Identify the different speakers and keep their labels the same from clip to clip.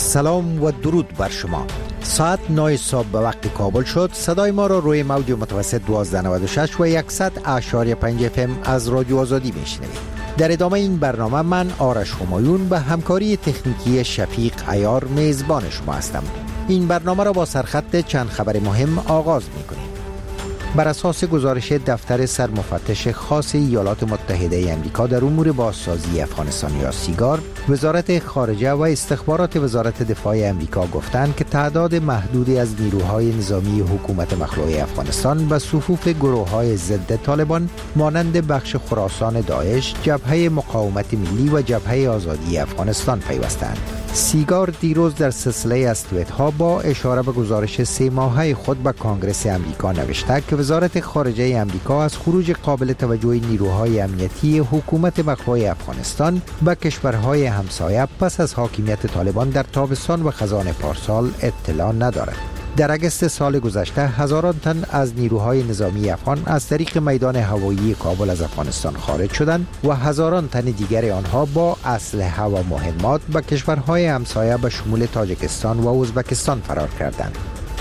Speaker 1: سلام و درود بر شما. ساعت 9 صبح به وقت کابل شد. صدای ما را روی موج متوسط 1296 و 100.5 FM از رادیو آزادی میشنوید. در ادامه این برنامه من آرش همایون به همکاری تکنیکی شفیق عیار میزبان شما هستم. این برنامه را با سرخط چند خبر مهم آغاز میکنیم. بر اساس گزارش دفتر سرمفتش خاص ایالات متحده آمریکا در امور بازسازی افغانستان یا سیگار، وزارت خارجه و استخبارات وزارت دفاع آمریکا گفتند که تعداد محدودی از نیروهای نظامی حکومت مخلوع افغانستان به صفوف گروه‌های ضد طالبان مانند بخش خراسان داعش، جبهه مقاومت ملی و جبهه آزادی افغانستان پیوستند. سیگار دیروز در سلسله از توییت‌ها با اشاره به گزارش 3 ماهه خود به کانگرس آمریکا نوشته که وزارت خارجه آمریکا از خروج قابل توجه نیروهای امنیتی حکومت مخلوع افغانستان به کشورهای همسایه پس از حاکمیت طالبان در تابستان و خزان پارسال اطلاع ندارد. در اگست سال گذشته هزاران تن از نیروهای نظامی افغان از طریق میدان هوایی کابل از افغانستان خارج شدند و هزاران تن دیگر آنها با اسلحه و مهمات به کشورهای همسایه به شمول تاجیکستان و ازبکستان فرار کردند.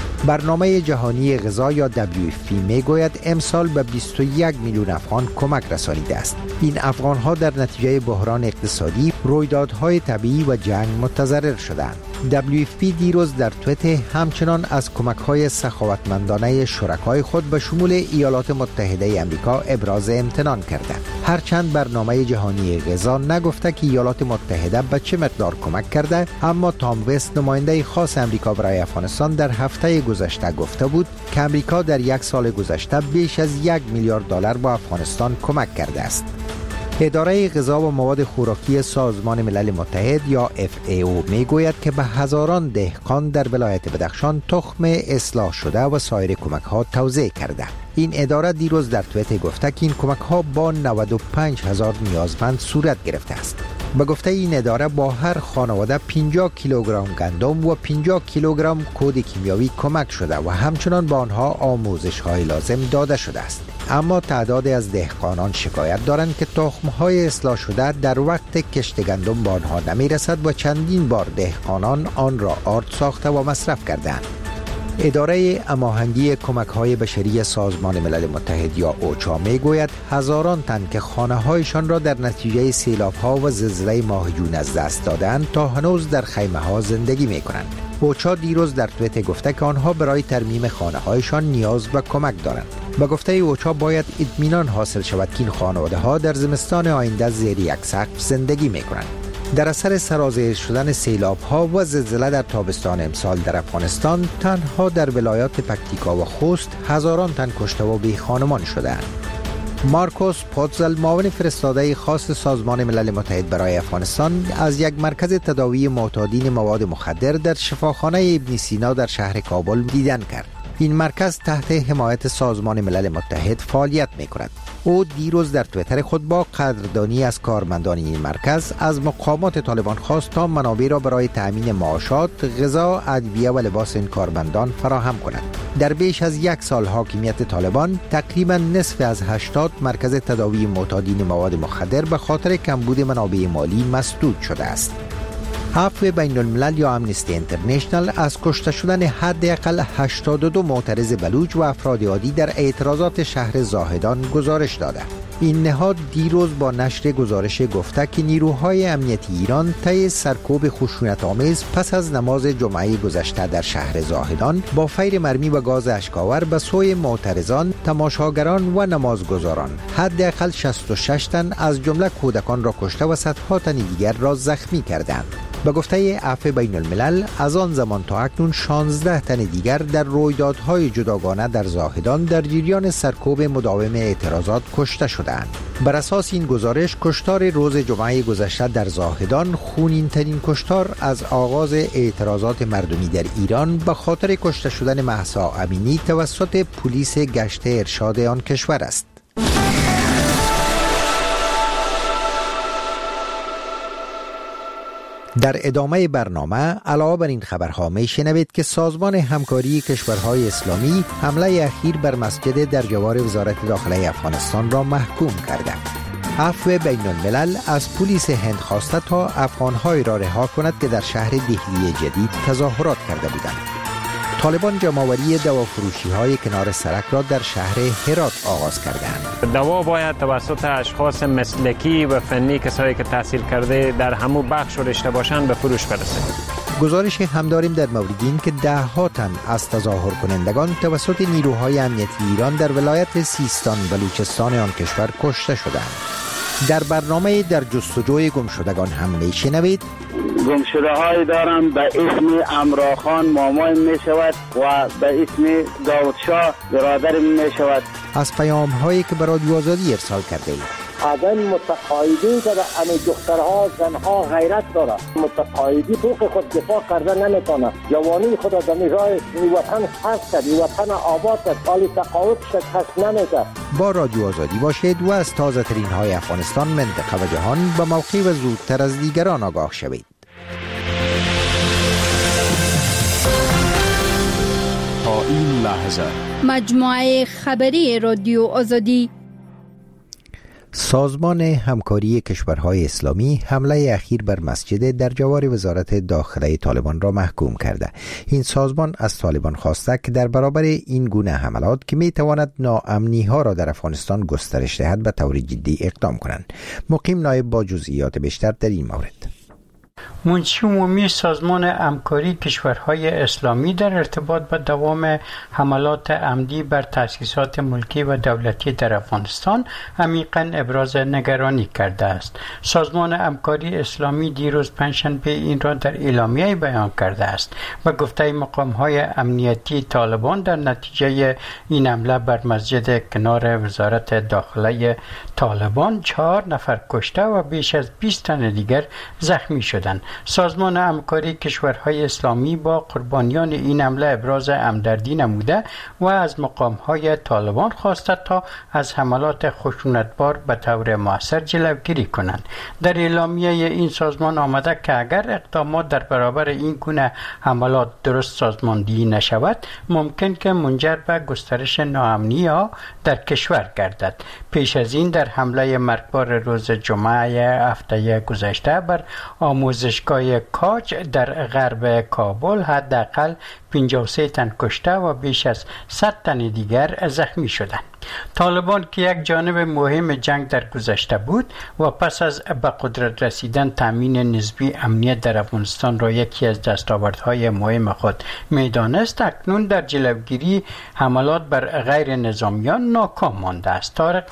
Speaker 1: برنامه جهانی غذا یا WFP میگوید امسال به 21 میلیون افغان کمک رسانیده است. این افغانها در نتیجه بحران اقتصادی، رویدادهای طبیعی و جنگ متضرر شدند. WFP دیروز در توییت همچنان از کمک‌های سخاوتمندانه شرکای خود به شمول ایالات متحده آمریکا ابراز امتنان کرده. هرچند برنامه جهانی غذا نگفته که ایالات متحده به چه مقدار کمک کرده، اما تام وست نماینده خاص آمریکا برای افغانستان در هفته گذشته گفته بود که آمریکا در یک سال گذشته بیش از 1 میلیارد دلار به افغانستان کمک کرده است. اداره غذا و مواد خوراکی سازمان ملل متحد یا FAO میگوید که به هزاران دهقان در ولایت بدخشان تخم اصلاح شده و سایر کمک ها توزیع کرده. این اداره دیروز در توییت گفته که این کمک ها با 95,000 نیازمند صورت گرفته است. به گفته این اداره با هر خانواده 50 کیلوگرم گندم و 50 کیلوگرم کود کیمیاوی کمک شده و همچنان با آنها آموزش های لازم داده شده است. اما تعدادی از دهقانان شکایت دارند که تخم های اصلاح شده در وقت کشت گندم به آنها نمی رسد و چندین بار دهقانان آن را آرد ساخته و مصرف کردند. اداره هماهنگی کمک‌های بشری سازمان ملل متحد یا اوچا میگوید هزاران تن که خانه‌هایشان را در نتیجه سیلاب‌ها و زلزله ماه جون از دست دادند تا هنوز در خیمه‌ها زندگی می‌کنند. اوچا دیروز در توییت گفته که آنها برای ترمیم خانه‌هایشان نیاز به کمک دارند. به گفته اوچا باید اطمینان حاصل شود که این خانواده‌ها در زمستان آینده زیر یک سقف زندگی می‌کنند. در اثر سرازیر شدن سیلاب‌ها و زلزله در تابستان امسال در افغانستان تنها در ولایات پکتیکا و خوست هزاران تن کشته و بی خانمان شدند. مارکوس پوتزل معاون فرستاده خاص سازمان ملل متحد برای افغانستان از یک مرکز تداوی معتادین مواد مخدر در شفاخانه ابن سینا در شهر کابل دیدن کرد. این مرکز تحت حمایت سازمان ملل متحد فعالیت می‌کند. او دیروز در توییتر خود با قدردانی از کارمندان این مرکز از مقامات طالبان خواست تا منابع را برای تأمین معاشات، غذا، ادویه و لباس این کارمندان فراهم کند. در بیش از یک سال حاکمیت طالبان تقریبا نصف از 80 مرکز تداوی معتادین مواد مخدر به خاطر کمبود منابع مالی مسدود شده است. عفو بین الملل یا امنستی انترنشنل از کشته شدن حداقل 82 معترض بلوچ و افراد عادی در اعتراضات شهر زاهدان گزارش داده. این نهاد دیروز با نشر گزارش گفته که نیروهای امنیتی ایران طی سرکوب خشونت‌آمیز پس از نماز جمعه گذشته در شهر زاهدان با فیر مرمی و گاز اشک‌آور به سوی معترضان، تماشاگران و نمازگزاران حداقل 66 تن از جمله کودکان را کشته و صدها تن دیگر را زخمی کردند. به گفته عفو بین الملل از آن زمان تا اکنون 16 تن دیگر در رویدادهای جداگانه در زاهدان در جریان سرکوب مداوم اعتراضات کشته شدند. بر اساس این گزارش کشتار روز جمعه گذشته در زاهدان خونین ترین کشتار از آغاز اعتراضات مردمی در ایران به خاطر کشته شدن مهسا امینی توسط پلیس گشت ارشاد آن کشور است. در ادامه برنامه علاوه بر این خبرها میشنوید که سازمان همکاری کشورهای اسلامی حمله اخیر بر مسجد در جوار وزارت داخله افغانستان را محکوم کرده. عفو بین الملل از پلیس هند خواسته تا افغان‌های را رها کند که در شهر دهلی جدید تظاهرات کرده بودند. طالبان جمع‌آوری دوافروشی‌های کنار سرک را در شهر هرات آغاز کردند.
Speaker 2: دوا باید توسط اشخاص مسلکی و فنی، کسایی که تحصیل کرده در همون بخش و رشته باشند، به فروش برسه.
Speaker 1: گزارش هم داریم در مورد این که ده‌ها تن از تظاهر کنندگان توسط نیروهای امنیتی ایران در ولایت سیستان بلوچستان آن کشور کشته شدند. در برنامه در جستجوی گمشدگان هم میشنوید
Speaker 3: گمشده های دارم به اسم امراخان مامای می شود و به اسم داود شاه برادر می شود.
Speaker 1: از پیام هایی که برای رادیو آزادی ارسال کرده اید.
Speaker 4: آدم متقاعدین که همه دخترها زنها غیرت داره، متقاعدی حقوق خود دفاع کرده نمیتونه، جوانی خود در راه وطن حفظ کرد، وطن آباد کرد، حال تقاعد شکست نمیده.
Speaker 1: با رادیو آزادی باشید و از تازه ترین های افغانستان، منطقه و جهان به موقع و زودتر از دیگران آگاه شوید.
Speaker 5: تا این لحظه
Speaker 6: مجموعه خبری رادیو آزادی.
Speaker 1: سازمان همکاری کشورهای اسلامی حمله اخیر بر مسجد در جوار وزارت داخله طالبان را محکوم کرده. این سازمان از طالبان خواسته که در برابر این گونه حملات که میتواند ناامنی ها را در افغانستان گسترش دهد به طور جدی اقدام کنند. مقیم نایب با جزئیات بیشتر در این مورد.
Speaker 7: منشی عمومی سازمان همکاری کشورهای اسلامی در ارتباط با دوام حملات عمدی بر تأسیسات ملکی و دولتی در افغانستان عمیقاً ابراز نگرانی کرده است. سازمان همکاری اسلامی دیروز پنجشنبه این را در اعلامیه بیان کرده است و گفته مقام‌های امنیتی طالبان در نتیجه این حمله بر مسجد کنار وزارت داخله طالبان 4 نفر کشته و بیش از 20 تن دیگر زخمی شدند. سازمان همکاری کشورهای اسلامی با قربانیان این حمله ابراز همدردی نموده و از مقام‌های طالبان خواسته تا از حملات خشونتبار به طور مؤثر جلوگیری کنند. در اعلامیه این سازمان آمده که اگر اقدامات در برابر این گونه حملات درست سازماندهی نشود، ممکن که منجر به گسترش ناامنی‌ها در کشور گردد. پیش از این در حمله مرگبار روز جمعه هفته گذشته بر آموزشگاه کاج در غرب کابل حداقل 53 تن کشته و بیش از 100 تن دیگر زخمی شدند. طالبان که یک جانب مهم جنگ در گذشته بود و پس از به قدرت رسیدن تامین نسبی امنیت در افغانستان را یکی از دستاوردهای مهم خود می‌دانست، اکنون در جلوگیری حملات بر غیر نظامیان ناکام مانده است. طارق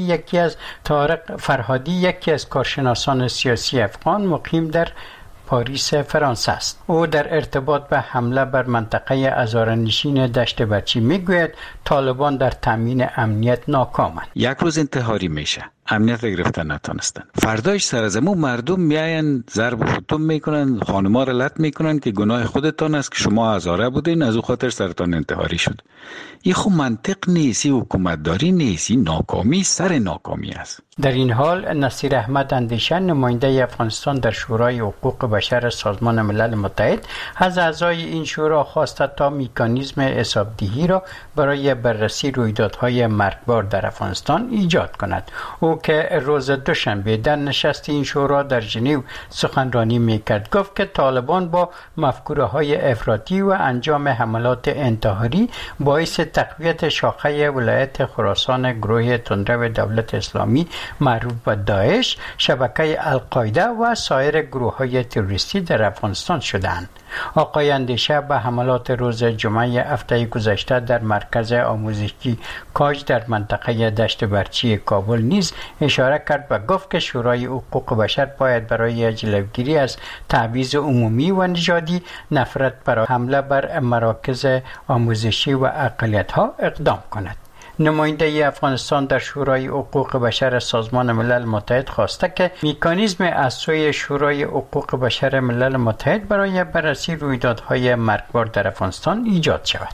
Speaker 7: فرهادی یکی از کارشناسان سیاسی افغان مقیم در پاریس فرانسه است. او در ارتباط به حمله بر منطقه هزاره‌نشین دشت برچی میگوید طالبان در تامین امنیت ناکامند.
Speaker 8: یک روز انتحاری میشه، امنیت را گرفتن نتونستن، فرداش سر از مردم میاین ضرب و شتم میکنن، خانما را لط میکنن که گناه خودتان است که شما هزاره بودین، از او خاطر سرتان انتحاری شد. این خب منطق نیست، حکومتداری نیست، ناکامی سر ناکامی است.
Speaker 7: در این حال نصیر احمد اندیشه، نماینده افغانستان در شورای حقوق بشر سازمان ملل متحد، از اعضای این شورا خواسته تا مکانیزم حسابدهی را برای بررسی رویدادهای مرگبار در افغانستان ایجاد کند. او که روز دوشنبه در نشست این شورا در ژنو سخنرانی میکرد، گفت که طالبان با مفکوره‌های افراطی و انجام حملات انتحاری باعث تقویت شاخه ولایت خراسان گروه تندرو دولت اسلامی معروف به داعش، شبکه القاعده و سایر گروه‌های تروریستی در افغانستان شدند. آقای اندیشه به حملات روز جمعه هفته گذشته در مرکز آموزشی کاج در منطقه دشت برچی کابل نیز اشاره کرد و گفت که شورای حقوق بشر باید برای جلوگیری از تبعیض عمومی و نژادی، نفرت برای حمله بر مراکز آموزشی و اقلیت‌ها اقدام کند. نماینده افغانستان در شورای حقوق بشر سازمان ملل متحد خواسته که مکانیزم از سوی شورای حقوق بشر ملل متحد برای بررسی رویدادهای مرگبار در افغانستان ایجاد شود.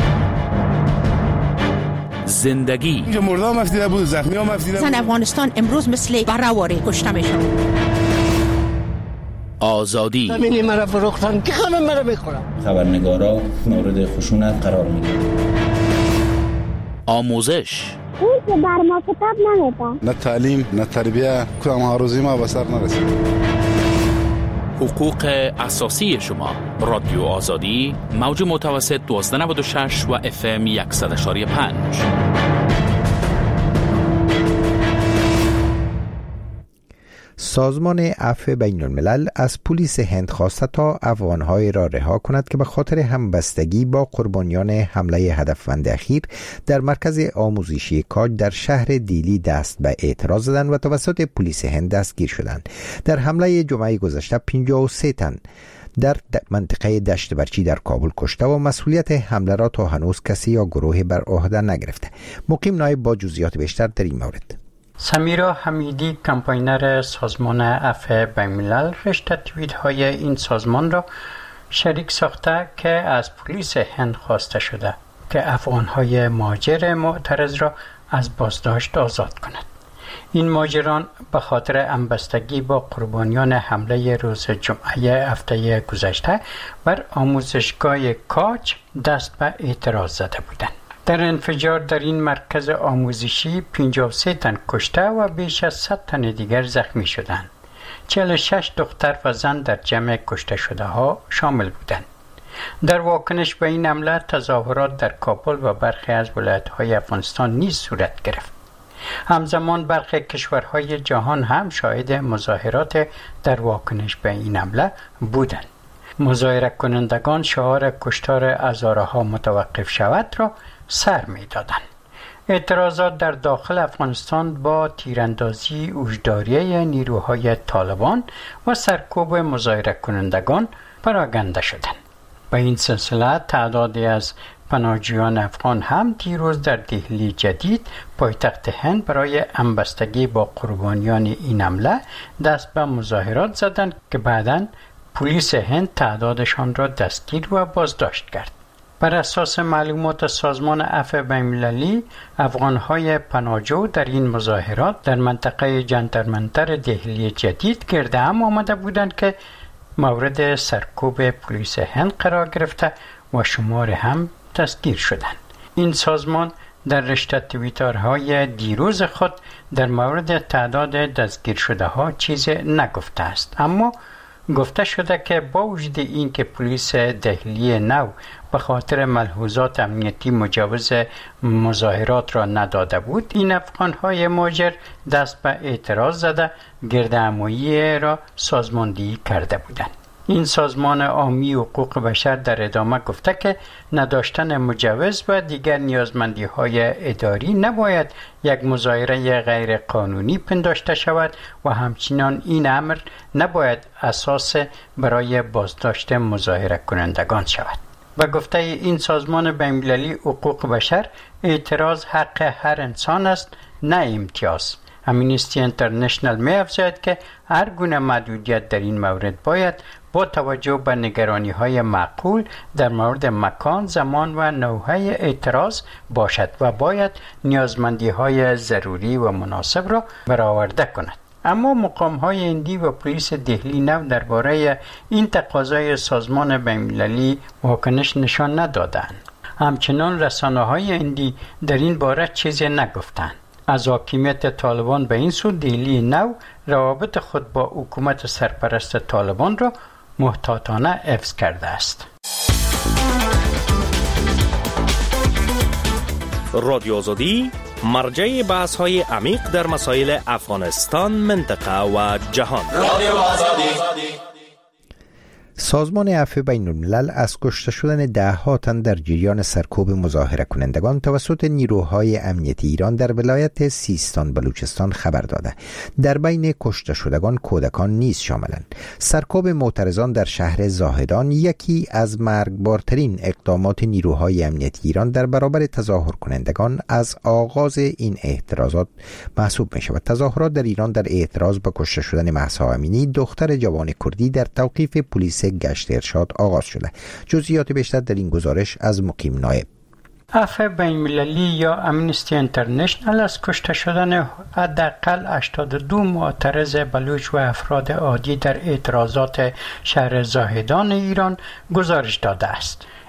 Speaker 5: زندگی
Speaker 9: اینجا مردا هم افتیده بود، زخمی هم افتیده بود.
Speaker 10: زن افغانستان امروز مثل برآوری کشته میشن.
Speaker 5: آزادی
Speaker 4: همین مرا فروختن که همه مرا میخورن.
Speaker 11: خبرنگارا مورد خشونت قرار میگیرن.
Speaker 5: آموزش
Speaker 11: این که بر ما کتاب نمیده.
Speaker 9: نه تعلیم نه تربیه، کدام آرزوی ما به سر نرسید.
Speaker 5: حقوق اساسی شما. رادیو آزادی، موج متوسط 1296 و FM 100.5.
Speaker 1: سازمان عفو بین الملل از پلیس هند خواسته تا افغان‌های را رها کند که به خاطر همبستگی با قربانیان حمله هدفمند اخیر در مرکز آموزشی کاج در شهر دیلی دست به اعتراض زدند و توسط پلیس هند دستگیر شدند. در حمله جمعه گذشته 53 تن در منطقه دشت برچی در کابل کشته و مسئولیت حمله را تا هنوز کسی یا گروهی بر عهده نگرفته. مقیم نایب با جزئیات بیشتر در این مورد.
Speaker 7: سمیرا حمیدی، کمپاینر سازمان عفو بین الملل، رشته توییت های این سازمان را شریک ساخته که از پلیس هند خواسته شده که افغان‌های مهاجر معترض را از بازداشت آزاد کند. این مهاجران به خاطر همبستگی با قربانیان حمله روز جمعه هفته گذشته بر آموزشگاه کاج دست به اعتراض زده بودند. در انفجار در این مرکز آموزشی 53 تن کشته و بیش از 100 تن دیگر زخمی شدند. 46 دختر و زن در جمع کشته شده ها شامل بودند. در واکنش به این حمله تظاهرات در کابل و برخی از ولایت‌های افغانستان نیز صورت گرفت. همزمان برخی کشورهای جهان هم شاهد مظاهرات در واکنش به این حمله بودند. مظاهره کنندگان شعار کشتار هزارها متوقف شود را سر می دادند. اعتراضات در داخل افغانستان با تیراندازی هوشداری نیروهای طالبان و سرکوب مظاهره کنندگان پراگنده شدند. با این سلسله تعدادی از پناهجویان افغان هم دیروز در دهلی جدید پایتخت هند برای همبستگی با قربانیان این حمله دست به مظاهرات زدند که بعداً پلیس هند تعدادشان را دستگیر و بازداشت کرد. بر اساس معلومات سازمان عفو بین المللی، افغان‌های پناهجو در این مظاهرات در منطقه جنتر منتر دهلی جدید گرد هم آمده بودند که مورد سرکوب پلیس هند قرار گرفته و شمار هم دستگیر شدند. این سازمان در رشته توییترهای دیروز خود در مورد تعداد دستگیر شده ها چیزی نگفته است، اما گفته شده که با وجود این که پلیس دهلی نو به خاطر ملحوظات امنیتی مجوز مظاهرات را نداده بود، این افغان‌های مهاجر دست به اعتراض زده گردهمایی را سازماندهی کرده بودند. این سازمان عامی حقوق بشر در ادامه گفته که نداشتن مجوز و دیگر نیازمندی‌های اداری نباید یک مظاهره غیر قانونی پنداشته شود و همچنین این امر نباید اساس برای بازداشت مظاهره کنندگان شود. به گفته این سازمان بین‌المللی حقوق بشر، اعتراض حق هر انسان است، نه امتیاز. امنیستی اینترنشنال می افزاید که هر گونه محدودیت در این مورد باید با توجه به نگرانی‌های معقول در مورد مکان، زمان و نوع اعتراض باشد و باید نیازمندی‌های ضروری و مناسب را برآورده کند. اما مقام‌های هندی و پلیس دهلی نو درباره این تقاضای سازمان بین‌المللی واکنش نشان ندادند. همچنان رسانه‌های هندی در این باره چیزی نگفتند. از حاکمیت طالبان به این سو دهلی نو روابط خود با حکومت سرپرست طالبان را محتاطانه حفظ کرده است.
Speaker 12: رادیو آزادی مرجع بحث‌های عمیق در مسائل افغانستان، منطقه و جهان. رادیو آزادی.
Speaker 1: سازمان عفو بین الملل از کشته شدن 10 تن در جریان سرکوب مظاهره کنندگان توسط نیروهای امنیتی ایران در ولایت سیستان بلوچستان خبر داده. در بین کشته شدگان کودکان نیز شاملند. سرکوب معترضان در شهر زاهدان یکی از مرگبارترین اقدامات نیروهای امنیتی ایران در برابر تظاهر کنندگان از آغاز این اعتراضات محسوب می شود. تظاهرات در ایران در اعتراض به کشته شدن مهسا امینی، دختر جوان کردی، در توقیف پلیس گشت ارشاد آغاز شده. جزئیات بیشتر در این گزارش از مقیم نایب.
Speaker 7: عفو بین المللی یا امنیستی اینترنشنال از کشته شدن حداقل 82 معترض بلوچ و افراد عادی در اعتراضات شهر زاهدان ایران گزارش داده است.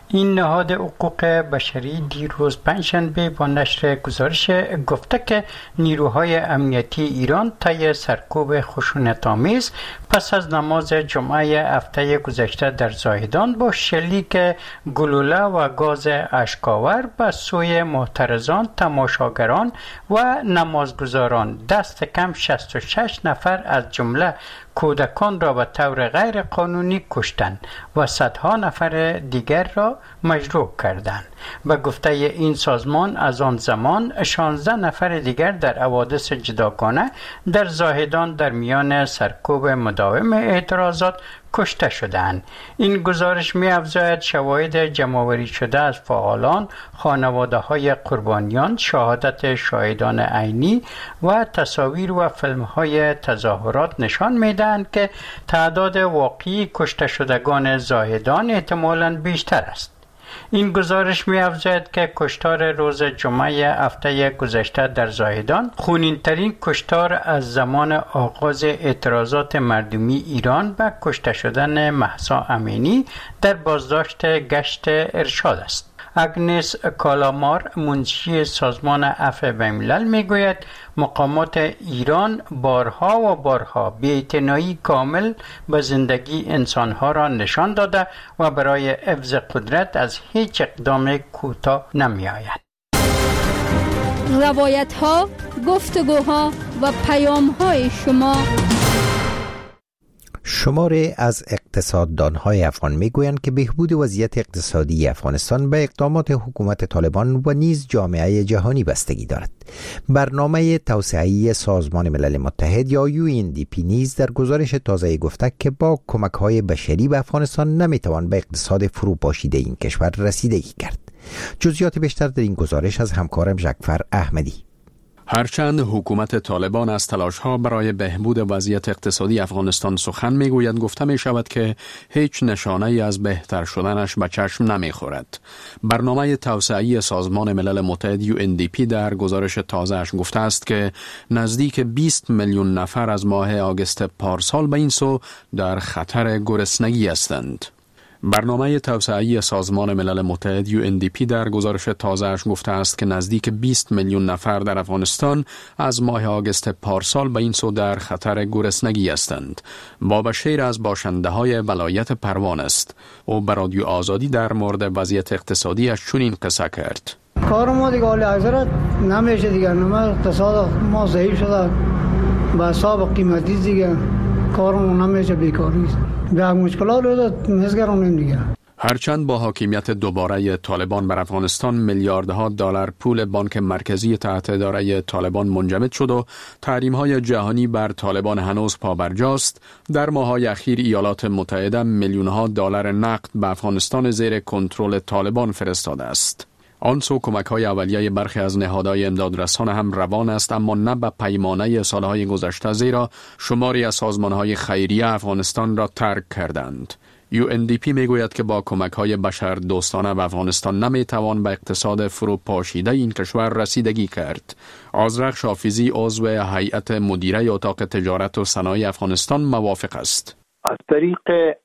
Speaker 7: این نهاد حقوق بشری دیروز پنجشنبه با نشر گزارش گفته که نیروهای امنیتی ایران طی سرکوب خشونت‌آمیز پس از نماز جمعه هفته گذشته در زاهدان با شلیک گلوله و گاز اشک‌آور به سوی معترضان، تماشاگران و نمازگزاران دست کم 66 نفر از جمله کودکان را به طور غیر قانونی کشتند و صدها نفر دیگر را مجروح کردند. به گفته این سازمان از آن زمان 16 نفر دیگر در حوادث جداگانه در زاهدان در میان سرکوب مداوم اعتراضات کشته شدند. این گزارش می‌افزاید شواهد جمع‌آوری شده از فعالان، خانواده‌های قربانیان، شهادت شاهدان عینی و تصاویر و فیلم‌های تظاهرات نشان می‌دهند که تعداد واقعی کشته شدگان زاهدان احتمالاً بیشتر است. این گزارش می‌افزاید که کشتار روز جمعه هفته گذشته در زاهدان خونین‌ترین کشتار از زمان آغاز اعتراضات مردمی ایران به کشته شدن مهسا امینی در بازداشت گشت ارشاد است. اگنس کالامار منشی سازمان عفو بین‌الملل میگوید مقامات ایران بارها و بارها بی‌اعتنایی کامل به زندگی انسانها را نشان داده و برای حفظ قدرت از هیچ اقدام کوتاه نمی‌آید.
Speaker 6: روایت‌ها، گفتگوها و پیام‌های شما.
Speaker 1: شماری از اقتصاددان‌های افغان میگویند که بهبود وضعیت اقتصادی افغانستان به اقدامات حکومت طالبان و نیز جامعه جهانی بستگی دارد. برنامه توسعه‌ای سازمان ملل متحد یا UNDP نیز در گزارش تازه گفته که با کمک‌های بشری به افغانستان نمیتوان به اقتصاد فروپاشیده این کشور رسیدگی کرد. جزئیات بیشتر در این گزارش از همکارم جعفر احمدی.
Speaker 13: هرچند حکومت طالبان از تلاش‌ها برای بهبود وضعیت اقتصادی افغانستان سخن می‌گوید، گفته می‌شود که هیچ نشانه‌ای از بهتر شدنش به چشم نمی‌خورد. برنامه توسعه‌ای سازمان ملل متحد UNDP در گزارش تازه‌اش گفته است که نزدیک 20 میلیون نفر از ماه آگوست پارسال به این سو در خطر گرسنگی هستند. برنامه توسعه‌ای سازمان ملل متحد UNDP در گزارش تازه‌اش گفته است که نزدیک 20 میلیون نفر در افغانستان از ماه آگوست پارسال به این سو در خطر گرسنگی هستند. بابا شیر از باشنده‌های ولایت پروان است. او به رادیو آزادی در مورد وضعیت اقتصادیش چنین قصه کرد.
Speaker 14: کار ما دیگه عالی حضرت نمیشه دیگه، اقتصاد ما ضعیف شده به حساب قیمتی دیگه، کارمون نمیشه، بیکاری است. به مشکلات رو نزگرانیم دیگه.
Speaker 13: هرچند با حاکمیت دوباره طالبان بر افغانستان میلیاردها دلار پول بانک مرکزی تحت اداره طالبان منجمد شد و تحریم‌های جهانی بر طالبان هنوز پابرجاست، در ماه‌های اخیر ایالات متحده میلیون‌ها دلار نقد به افغانستان زیر کنترل طالبان فرستاده است. آنسو کمک‌های اولیه برخی از نهادهای امدادرسان هم روان است، اما نه به پیمانه سالهای گذشته، زیرا شماری از سازمان‌های خیریه افغانستان را ترک کردند. UNDP میگوید که با کمک‌های بشردوستانه به افغانستان نمیتوان به اقتصاد فروپاشیده این کشور رسیدگی کرد. آذرخش حافظی عضو هیئت مدیره اتاق تجارت و صنایع افغانستان موافق است.
Speaker 15: از طریق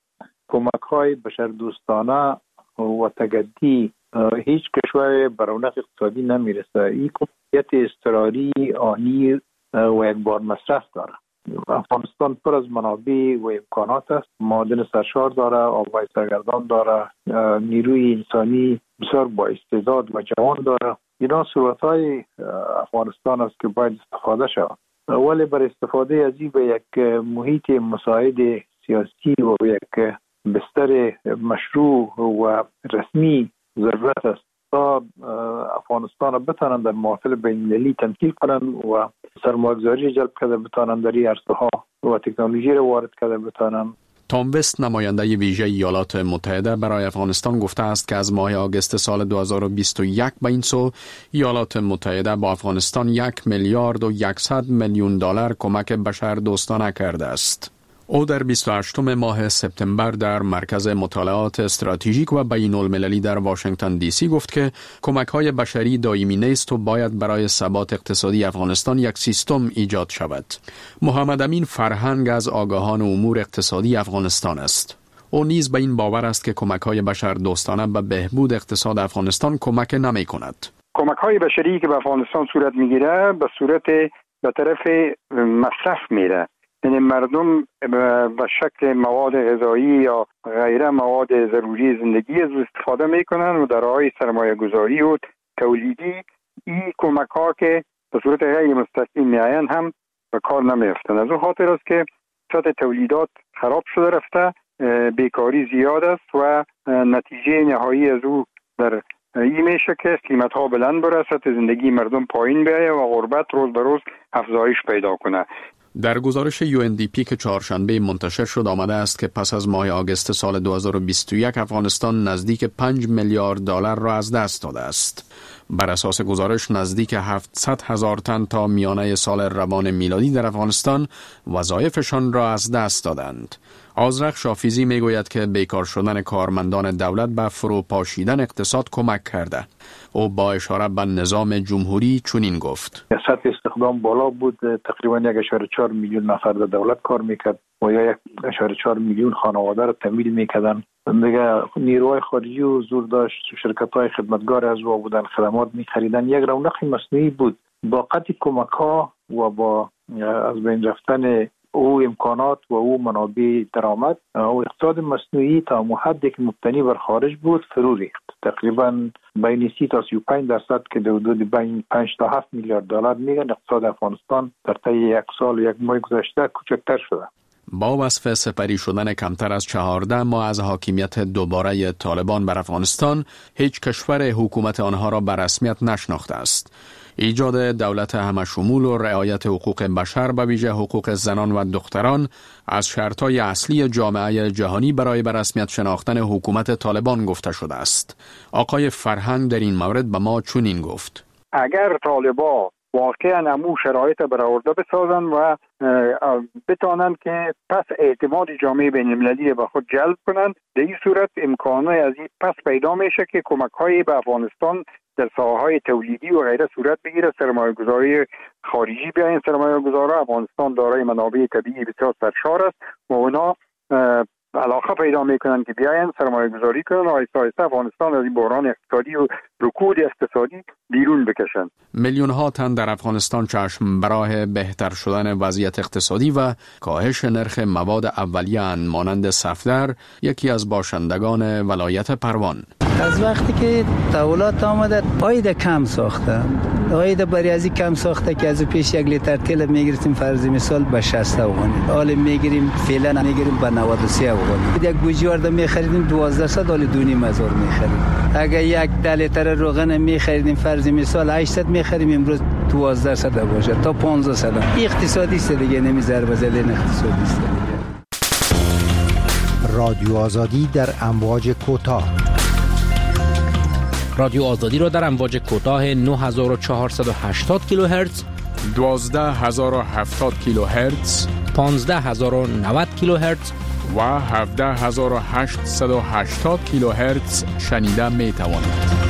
Speaker 15: کمک‌های بشردوستانه و تجدی هیچ کشور به رونق اقتصادی نمیرسه. این کمیت اضطراری آنی و یک بار مصرف داره. افغانستان پر از منابع و امکانات است. معادن سرشار داره، آبهای سرگردان داره، نیروی انسانی بسیار با استعداد و جوان داره. اینا ثروت‌های افغانستان است که باید استفاده شود. ولی برای استفاده از این به یک محیط مساعد سیاسی و یک بستر مشروع و رسمی ضرورت است تا افغانستان را بتانند در محافل بین‌المللی تمثیل کنند و سرمایه‌گذاری جلب کرده بتانند در این عرصه‌ها و تکنولوژی را وارد کرده بتانند.
Speaker 13: تام وست نماینده ویژه ایالات متحده برای افغانستان گفته است که از ماه آگوست سال 2021 به این سو ایالات متحده با افغانستان 1 میلیارد و 100 میلیون دلار کمک بشردوستانه کرده است. او در 28 ماه سپتامبر در مرکز مطالعات استراتژیک و بین المللی در واشنگتن دی سی گفت که کمک‌های بشری دائمی نیست و باید برای ثبات اقتصادی افغانستان یک سیستم ایجاد شود. محمد امین فرهنگ از آگاهان امور اقتصادی افغانستان است. او نیز به این باور است که کمک‌های بشردوستانه به بهبود اقتصاد افغانستان کمک نمی‌کند.
Speaker 15: کمک‌های بشری که به افغانستان صورت می‌گیره به صورت به طرف مصرف میره، یعنی مردم به شکل مواد غذایی یا غیره مواد ضروری زندگی از استفاده میکنن و در راهی سرمایه گذاری و تولیدی این کمک ها که به صورت غیر مستقیم میاین هم به کار نمیفتن. از اون خاطر است که سطح تولیدات خراب شده رفته، بیکاری زیاد است و نتیجه نهایی از او در این میشه که قیمت ها بلند بره، سطح زندگی مردم پایین بیایه و غربت روز به روز افزایش پیدا کنه.
Speaker 13: در گزارش UNDP که چهارشنبه منتشر شد آمده است که پس از ماه آگوست سال 2021 افغانستان نزدیک 5 میلیارد دلار را از دست داده است. بر اساس گزارش نزدیک 700,000 تن تا میانه سال روان میلادی در افغانستان وظایفشان را از دست دادند. آذرخ شافیزی میگوید که بیکار شدن کارمندان دولت به فروپاشیدن اقتصاد کمک کرده. او با اشاره به نظام جمهوری چنین گفت:
Speaker 15: سطح استخدام بالا بود، تقریبا 1.4 میلیون نفر در دولت کار میکرد و یا 1.4 میلیون خانواده را تامین میکردن. دیگه نیروهای خارجی و زور داشت، شرکت‌های خدمتگار از او بودن، خدمات می‌خریدن. یک رونق مصنوعی بود. با قطع کمک‌ها و با از بین رفتن او امکانات و او منابع درآمد، او اقتصاد مصنوعی تا حدی که مبتنی بر خارج بود فرو ریخت. تقریبا بین 30 تا 35% که در حدود بین 5 تا 7 میلیارد دلار میگن اقتصاد افغانستان در طی یک سال و یک ماه گذشته کوچکتر شده.
Speaker 13: با وصف سپری شدن کمتر از 14 ماه از حاکمیت دوباره طالبان بر افغانستان، هیچ کشور حکومت آنها را به رسمیت نشناخته است. ایجاد دولت همشمول و رعایت حقوق بشر به ویژه حقوق زنان و دختران از شرطهای اصلی جامعه جهانی برای به رسمیت شناختن حکومت طالبان گفته شده است. آقای فرهنگ در این مورد به ما چنین گفت:
Speaker 15: اگر طالبان واقعا امو شرایط برآورده بسازن و بتانند که پس اعتماد جامعه بین المللی به خود جلب کنند، در این صورت امکانات از این پس پیدا میشه که کمک‌های به افغانستان در ساحه‌های تولیدی و غیره صورت بگیره، سرمایه‌گذاری خارجی بیاین. سرمایه‌گذاران افغانستان دارای منابع طبیعی بسیار سرشار است و اونا علاقه پیدا میکنن که بیاین سرمایه گذاری کنن و آهسته آهسته افغانستان از این بحران اقتصادی و رکود اقتصادی بیرون بکشن.
Speaker 13: میلیون ها تن در افغانستان چشم براه بهتر شدن وضعیت اقتصادی و کاهش نرخ مواد اولیه مانند صفدر یکی از باشندگان ولایت پروان.
Speaker 16: از وقتی که دولت آمده عاید کم ساخته، عاید بریازی کم ساخته که از پیش 1 لیتر تیل میگرفتیم فرض مثال به 60 افغانی، حالا میگیریم فعلا میگیریم به 93 افغانی. یک گوجه میخریدیم 1200 حالا 2500 میخریم. اگر 1 لیتر روغن میخریدیم فرض مثال 800 میخریم، امروز 1200 باشه تا 1500. اقتصادی است دیگه، نمیذاره بزلین اقتصادی است دیگه.
Speaker 1: رادیو آزادی در امواج کوتاه.
Speaker 5: رادیو آزادی را در امواج کوتاه 9480 کیلوهرتز،
Speaker 13: 12070 کیلوهرتز،
Speaker 5: 15090 کیلوهرتز
Speaker 13: و 17880 کیلوهرتز شنیده می توانید.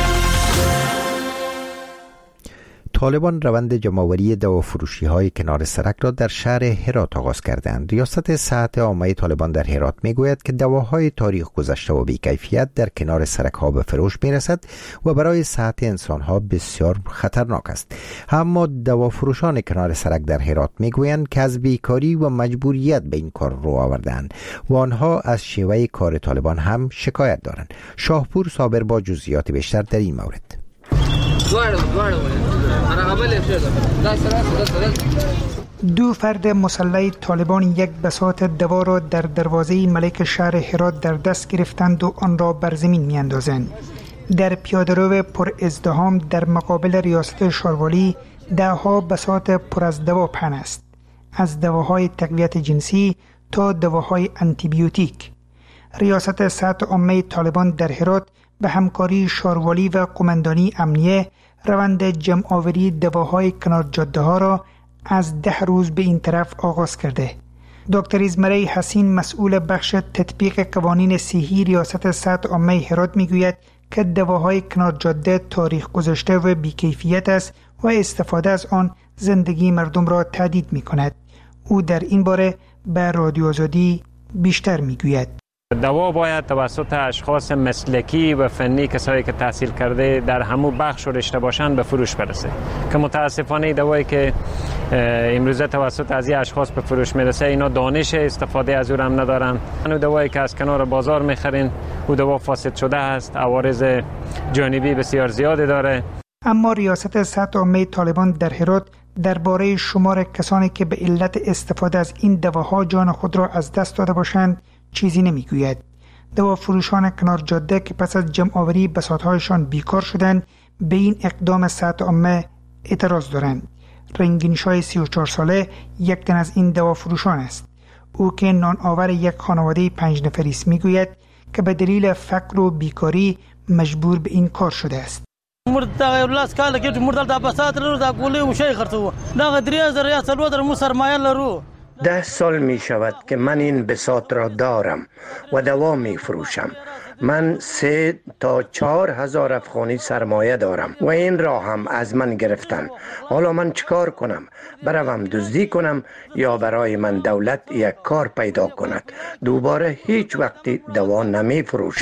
Speaker 1: طالبان روند جمع‌آوری دوافروشی‌های کنار سرک را در شهر هرات آغاز کردند. ریاست صحت عامه طالبان در هرات میگوید که دواهای تاریخ گذشته و بی‌کیفیت در کنار سرک‌ها به فروش میرسد و برای صحت انسان‌ها بسیار خطرناک است. اما دوافروشان کنار سرک در هرات میگویند که از بیکاری و مجبوریت به این کار رو آوردند و آنها از شیوه کار طالبان هم شکایت دارند. شاهپور صابر با جزئیات بیشتر در این مورد.
Speaker 17: دو فرد مسلح طالبان یک بساط دوا را در دروازه ملک شهر هرات در دست گرفتند و آن را بر زمین میاندازند. در پیاده‌رو پر ازدحام در مقابل ریاست شاروالی دهها بساط پر از دوا پهن است، از دواهای تقویت جنسی تا دواهای آنتیبیوتیک. ریاست صحت عامه طالبان در هرات به همکاری شاروالی و قماندانی امنیه روند جمع‌آوری دواهای کنار جاده ها را از 10 روز به این طرف آغاز کرده. دکتر ازمره حسین مسئول بخش تطبیق قوانین صحی ریاست صحت عامه هرات میگوید که دواهای کنار جاده تاریخ گذشته و بی‌کیفیت است و استفاده از آن زندگی مردم را تهدید می‌کند. او در این باره به رادیو آزادی بیشتر میگوید.
Speaker 2: دوا باید توسط اشخاص مسلکی و فنی، کسایی که تحصیل کرده در همون بخش و رشته باشن، به فروش برسه. که متاسفانه دوایی که امروزه توسط از اشخاص به فروش میرسه، اینا دانش استفاده از اون هم ندارن. اون دوایی که از کنار بازار میخرین، اون دوا فاسد شده است، عوارض جانبی بسیار زیادی داره.
Speaker 17: اما ریاست سطح عامه طالبان در هرات درباره شمار کسانی که به علت استفاده از این دواها جان خود را از دست داده باشند چیزی نمیگوید. دوا فروشان کنار جاده که پس از جمع آوری بساطهایشان بیکار شدند، به این اقدام سطح عامه اعتراض دارند. رنگینشای 34 ساله یک تن از این دوا فروشان است. او که نان آور یک خانواده 5 نفری است میگوید که به دلیل فقر و بیکاری مجبور به این کار شده است.
Speaker 18: مرد 10 سال می شود که من این بساط را دارم و دوا می فروشم. من 3 تا 4 هزار افغانی سرمایه دارم و این را هم از من گرفتن. حالا من چیکار کنم؟ بروم دزدی کنم یا برای من دولت یک کار پیدا کند؟ دوباره هیچ وقتی دوا نمی فروشم.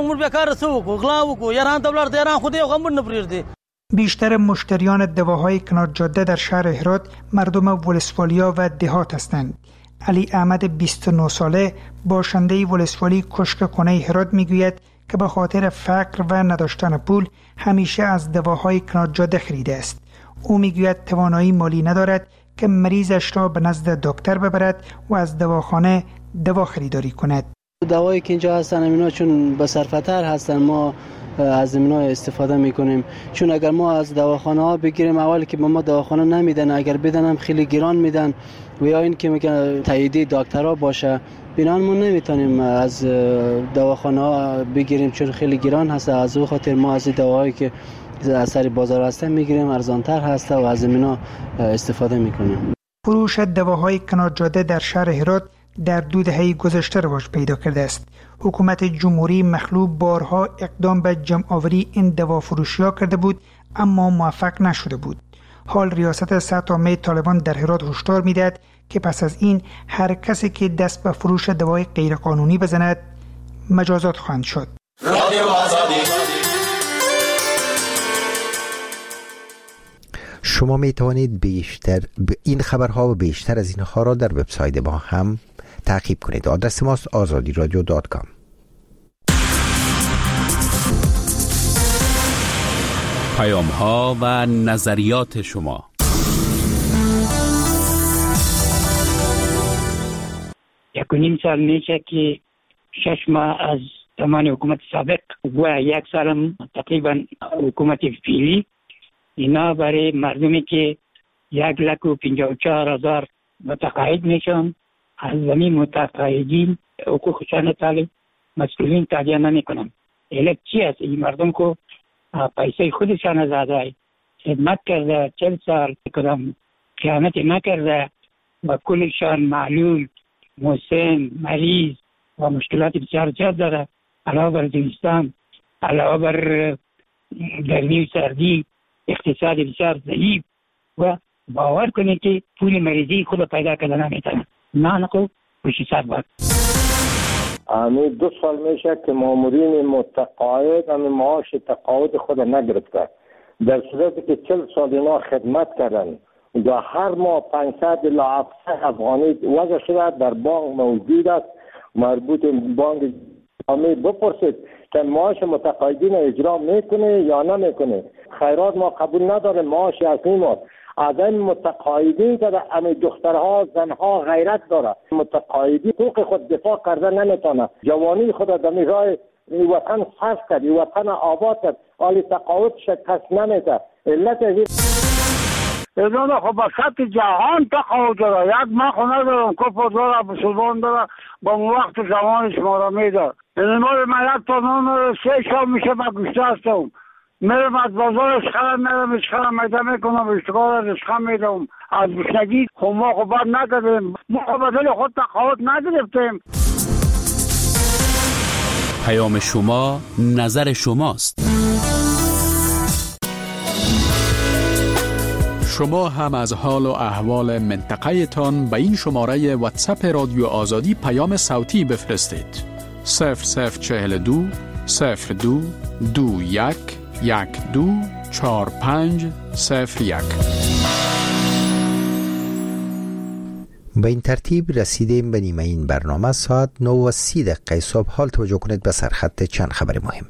Speaker 17: بیشتر مشتریان دواهای کنار جاده در شهر هرات مردم ولسوالیا و دهات هستند. علی احمد 29 ساله باشنده ولسوالی کشک خانه هرات میگوید که به خاطر فقر و نداشتن پول همیشه از دواهای کنار جاده خریده است. او میگوید توانایی مالی ندارد که مریضش را به نزد دکتر ببرد و از دواخانه دوا خریداری کند.
Speaker 19: دوایی که اینجا هستن اینا چون بسرفتر هستن، ما از اینا استفاده میکنیم. چون اگر ما از دواخانه ها بگیریم، اولی که ما دواخانه نمیدن، اگر بدن هم خیلی گران میدن و یا این که میگن تاییدی دکترها باشه، بنان ما نمیتونیم از دواخانه ها بگیریم چون خیلی گران هست. از او خاطر ما از دواهایی که از سر بازار هستن میگیریم، ارزانتر هست و از اینا استفاده میکنیم.
Speaker 17: فروش دواهای کنار جاده در شهر هرات در 2 دهه گذشته رواج پیدا کرده است. حکومت جمهوری مخلوع بارها اقدام به جمع آوری این دوا فروشی‌ها کرده بود اما موفق نشده بود. حال ریاست سطح عامه طالبان در هرات هشدار می‌دهد که پس از این هر کسی که دست به فروش دوای غیرقانونی بزند مجازات خواهند شد.
Speaker 1: شما می توانید بیشتر این خبرها و بیشتر از اینها را در وبسایت ما هم تعقیب کنید. آدرس ماست azadiradio.com.
Speaker 5: پیام‌ها و نظریات شما.
Speaker 20: یک و نیم سال میشه که 6 ماه از زمان حکومت سابق و 1 سال تقریبا حکومت فعلی، اینا برای مردمی که 1,54,000 متقاعد میشن، از زمین متقاعدین حقوقشان طالب مسئولین تادیه نمی کنن. علت چی است؟ این مردم کو پیسه خودشان زاده خدمت کرده 40 سال، کدام خیانت نکرده و کلشان معلول، مسن، مریض و مشکلات بسیار زیاد داره. علاوه بر زمستان، علاوه بر گرمی و سردی، اقتصاد بسیار ضعیف و باور کنید که پول مریضی خود پیدا کردن نمیتونه. نه نکو بشی سر باید.
Speaker 4: 2 سال میشه که مامورین متقاعد معاش تقاعد خود نگرفته، در صورتی که 40 سال اینا خدمت کردن و هر ماه 500 الی 700 افغانی وضع شده در بانک موجود است. مربوط بانک جامعه بپرسید که معاش متقاعدین اجرا میکنه یا نمیکنه. خیرات ما قبول نداره، معاش اصلی ما از این متقاعدین که همه دخترها زنها غیرت داره. متقاعدی حقوق خود دفاع کرده نمیتونه، جوانی خود در راه وطن صرف کرد، وطن آباد کرد، حالی تقاعد شکست نمیده. علت
Speaker 21: اینا خب با سطح جهان تقاعد داره. یک ما خونه دارم کفر داره، بسلمان داره، با وقت زمان شما را میده. این مال من 1 تا نون 3 شام میشه با گوشته هستم. میرم از بازار اشخرم، میرم اشخرم میده میکنم، اشتغال اشخرم میدم. از گوشنگی خب ما خب بر نکردیم، ما خب بدل خود تقاعد نگرفتیم.
Speaker 5: پیام شما نظر شماست. شما هم از حال و احوال منطقه تان به این شماره واتساپ رادیو آزادی پیام صوتی بفرستید.
Speaker 13: 0042 02 21 12 4501.
Speaker 1: به این ترتیب رسیدیم به نیمه این برنامه. ساعت 9:30 صبح. حال توجه کنید به سرخط چند خبر مهم.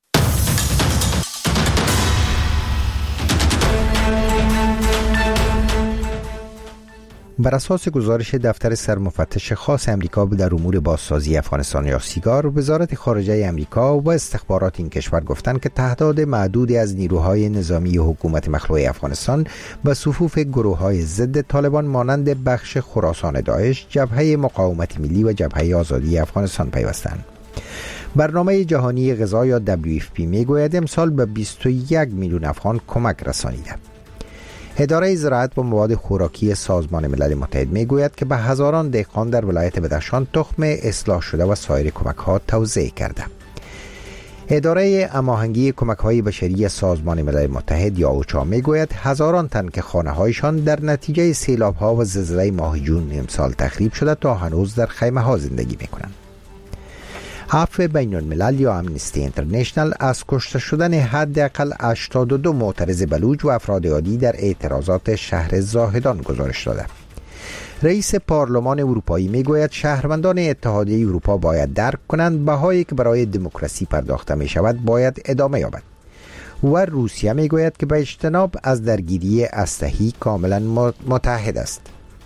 Speaker 1: بر اساس گزارش دفتر سرمفتش خاص امریکا در امور بازسازی افغانستان یا سیگار، وزارت خارجه امریکا و استخبارات این کشور گفتند که تعداد معدودی از نیروهای نظامی حکومت مخلوع افغانستان به صفوف گروه‌های ضد طالبان مانند بخش خراسان داعش، جبهه مقاومت ملی و جبهه آزادی افغانستان پیوستند. برنامه جهانی غذا یا WFP میگوید امسال به 21 میلیون افغان کمک رسانیده. اداره زراعت و مواد خوراکی سازمان ملل متحد میگوید که به هزاران دهقان در ولایت بدخشان تخم اصلاح شده و سایر کمک‌ها توزیع کرده. اداره هماهنگی کمک‌های بشری سازمان ملل متحد یا اوچا میگوید هزاران تن که خانه‌هایشان در نتیجه سیلاب‌ها و زلزله ماه جون امسال تخریب شده تا هنوز در خیمه‌ها زندگی می‌کنند. عفو بین الملل یا امنستی اینترنشنل از کشته شدن حداقل 82 معترض بلوچ و افراد عادی در اعتراضات شهر زاهدان گزارش داده. رئیس پارلمان اروپایی میگوید شهروندان اتحادیه اروپا باید درک کنند بهایی که برای دموکراسی پرداخته می شود باید ادامه یابد. و روسیه میگوید که به اجتناب از درگیری اسلحه‌ای کاملا متحد است.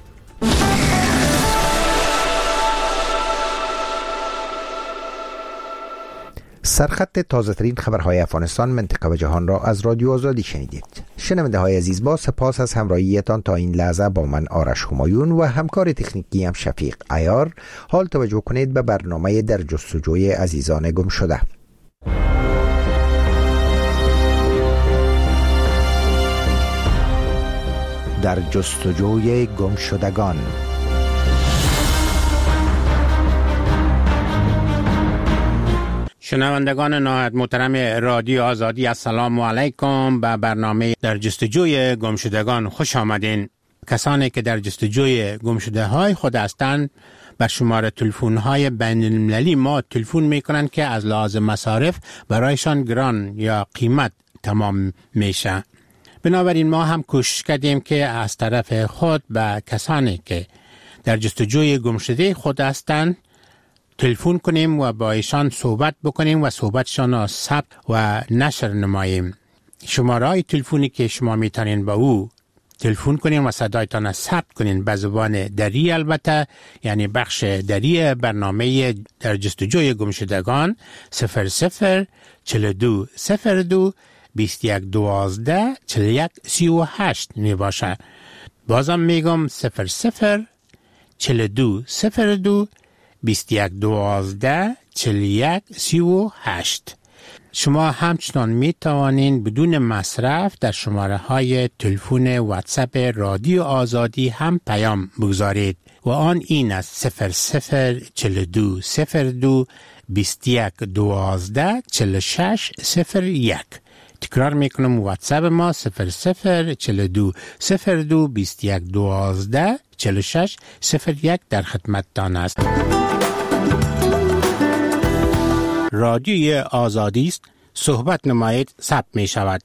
Speaker 1: سرخط تازه ترین خبرهای افغانستان، منطقه و جهان را از رادیو آزادی شنیدید. شنونده های عزیز، با سپاس از همراهیتان تا این لحظه با من آرش همایون و همکار تکنیکی هم شفیق عیار. حال توجه کنید به برنامه در جستجوی عزیزان گم شده. در جستجوی گم شدگان.
Speaker 3: شنوندگان نهایت محترم رادیو آزادی، السلام علیکم. به برنامه در جستجوی گمشدگان خوش آمدین. کسانی که در جستجوی گمشده‌های خود هستند بر شماره تلفن‌های بین المللی ما تلفن می‌کنند که از لحاظ مصارف برایشان گران یا قیمت تمام میشه. بنابراین ما هم کوشش کردیم که از طرف خود به کسانی که در جستجوی گمشده خود هستند تلفن کنیم و با ایشان صحبت بکنیم و صحبتشان را ثبت و نشر نماییم. شماره‌های تلفنی که شما میتونین با او تلفن کنین و صدایتان را ثبت کنین به زبان دری، البته یعنی بخش دری برنامه در جستجوی گمشدگان 00 42 02 21 12 41 38 می باشه. بازم میگم 00 42 02 21 12 41 38. شما همچنان می توانین بدون مصرف در شماره های تلفن واتساپ رادیو آزادی هم پیام بگذارید و آن این است 00 42 02 21 12 46 01. تکرار میکنم واتساپ ما 00 42 02 21 12 46 01 در خدمتتان است. رادیوی آزادی است، صحبت نمایید، ثبت می شود.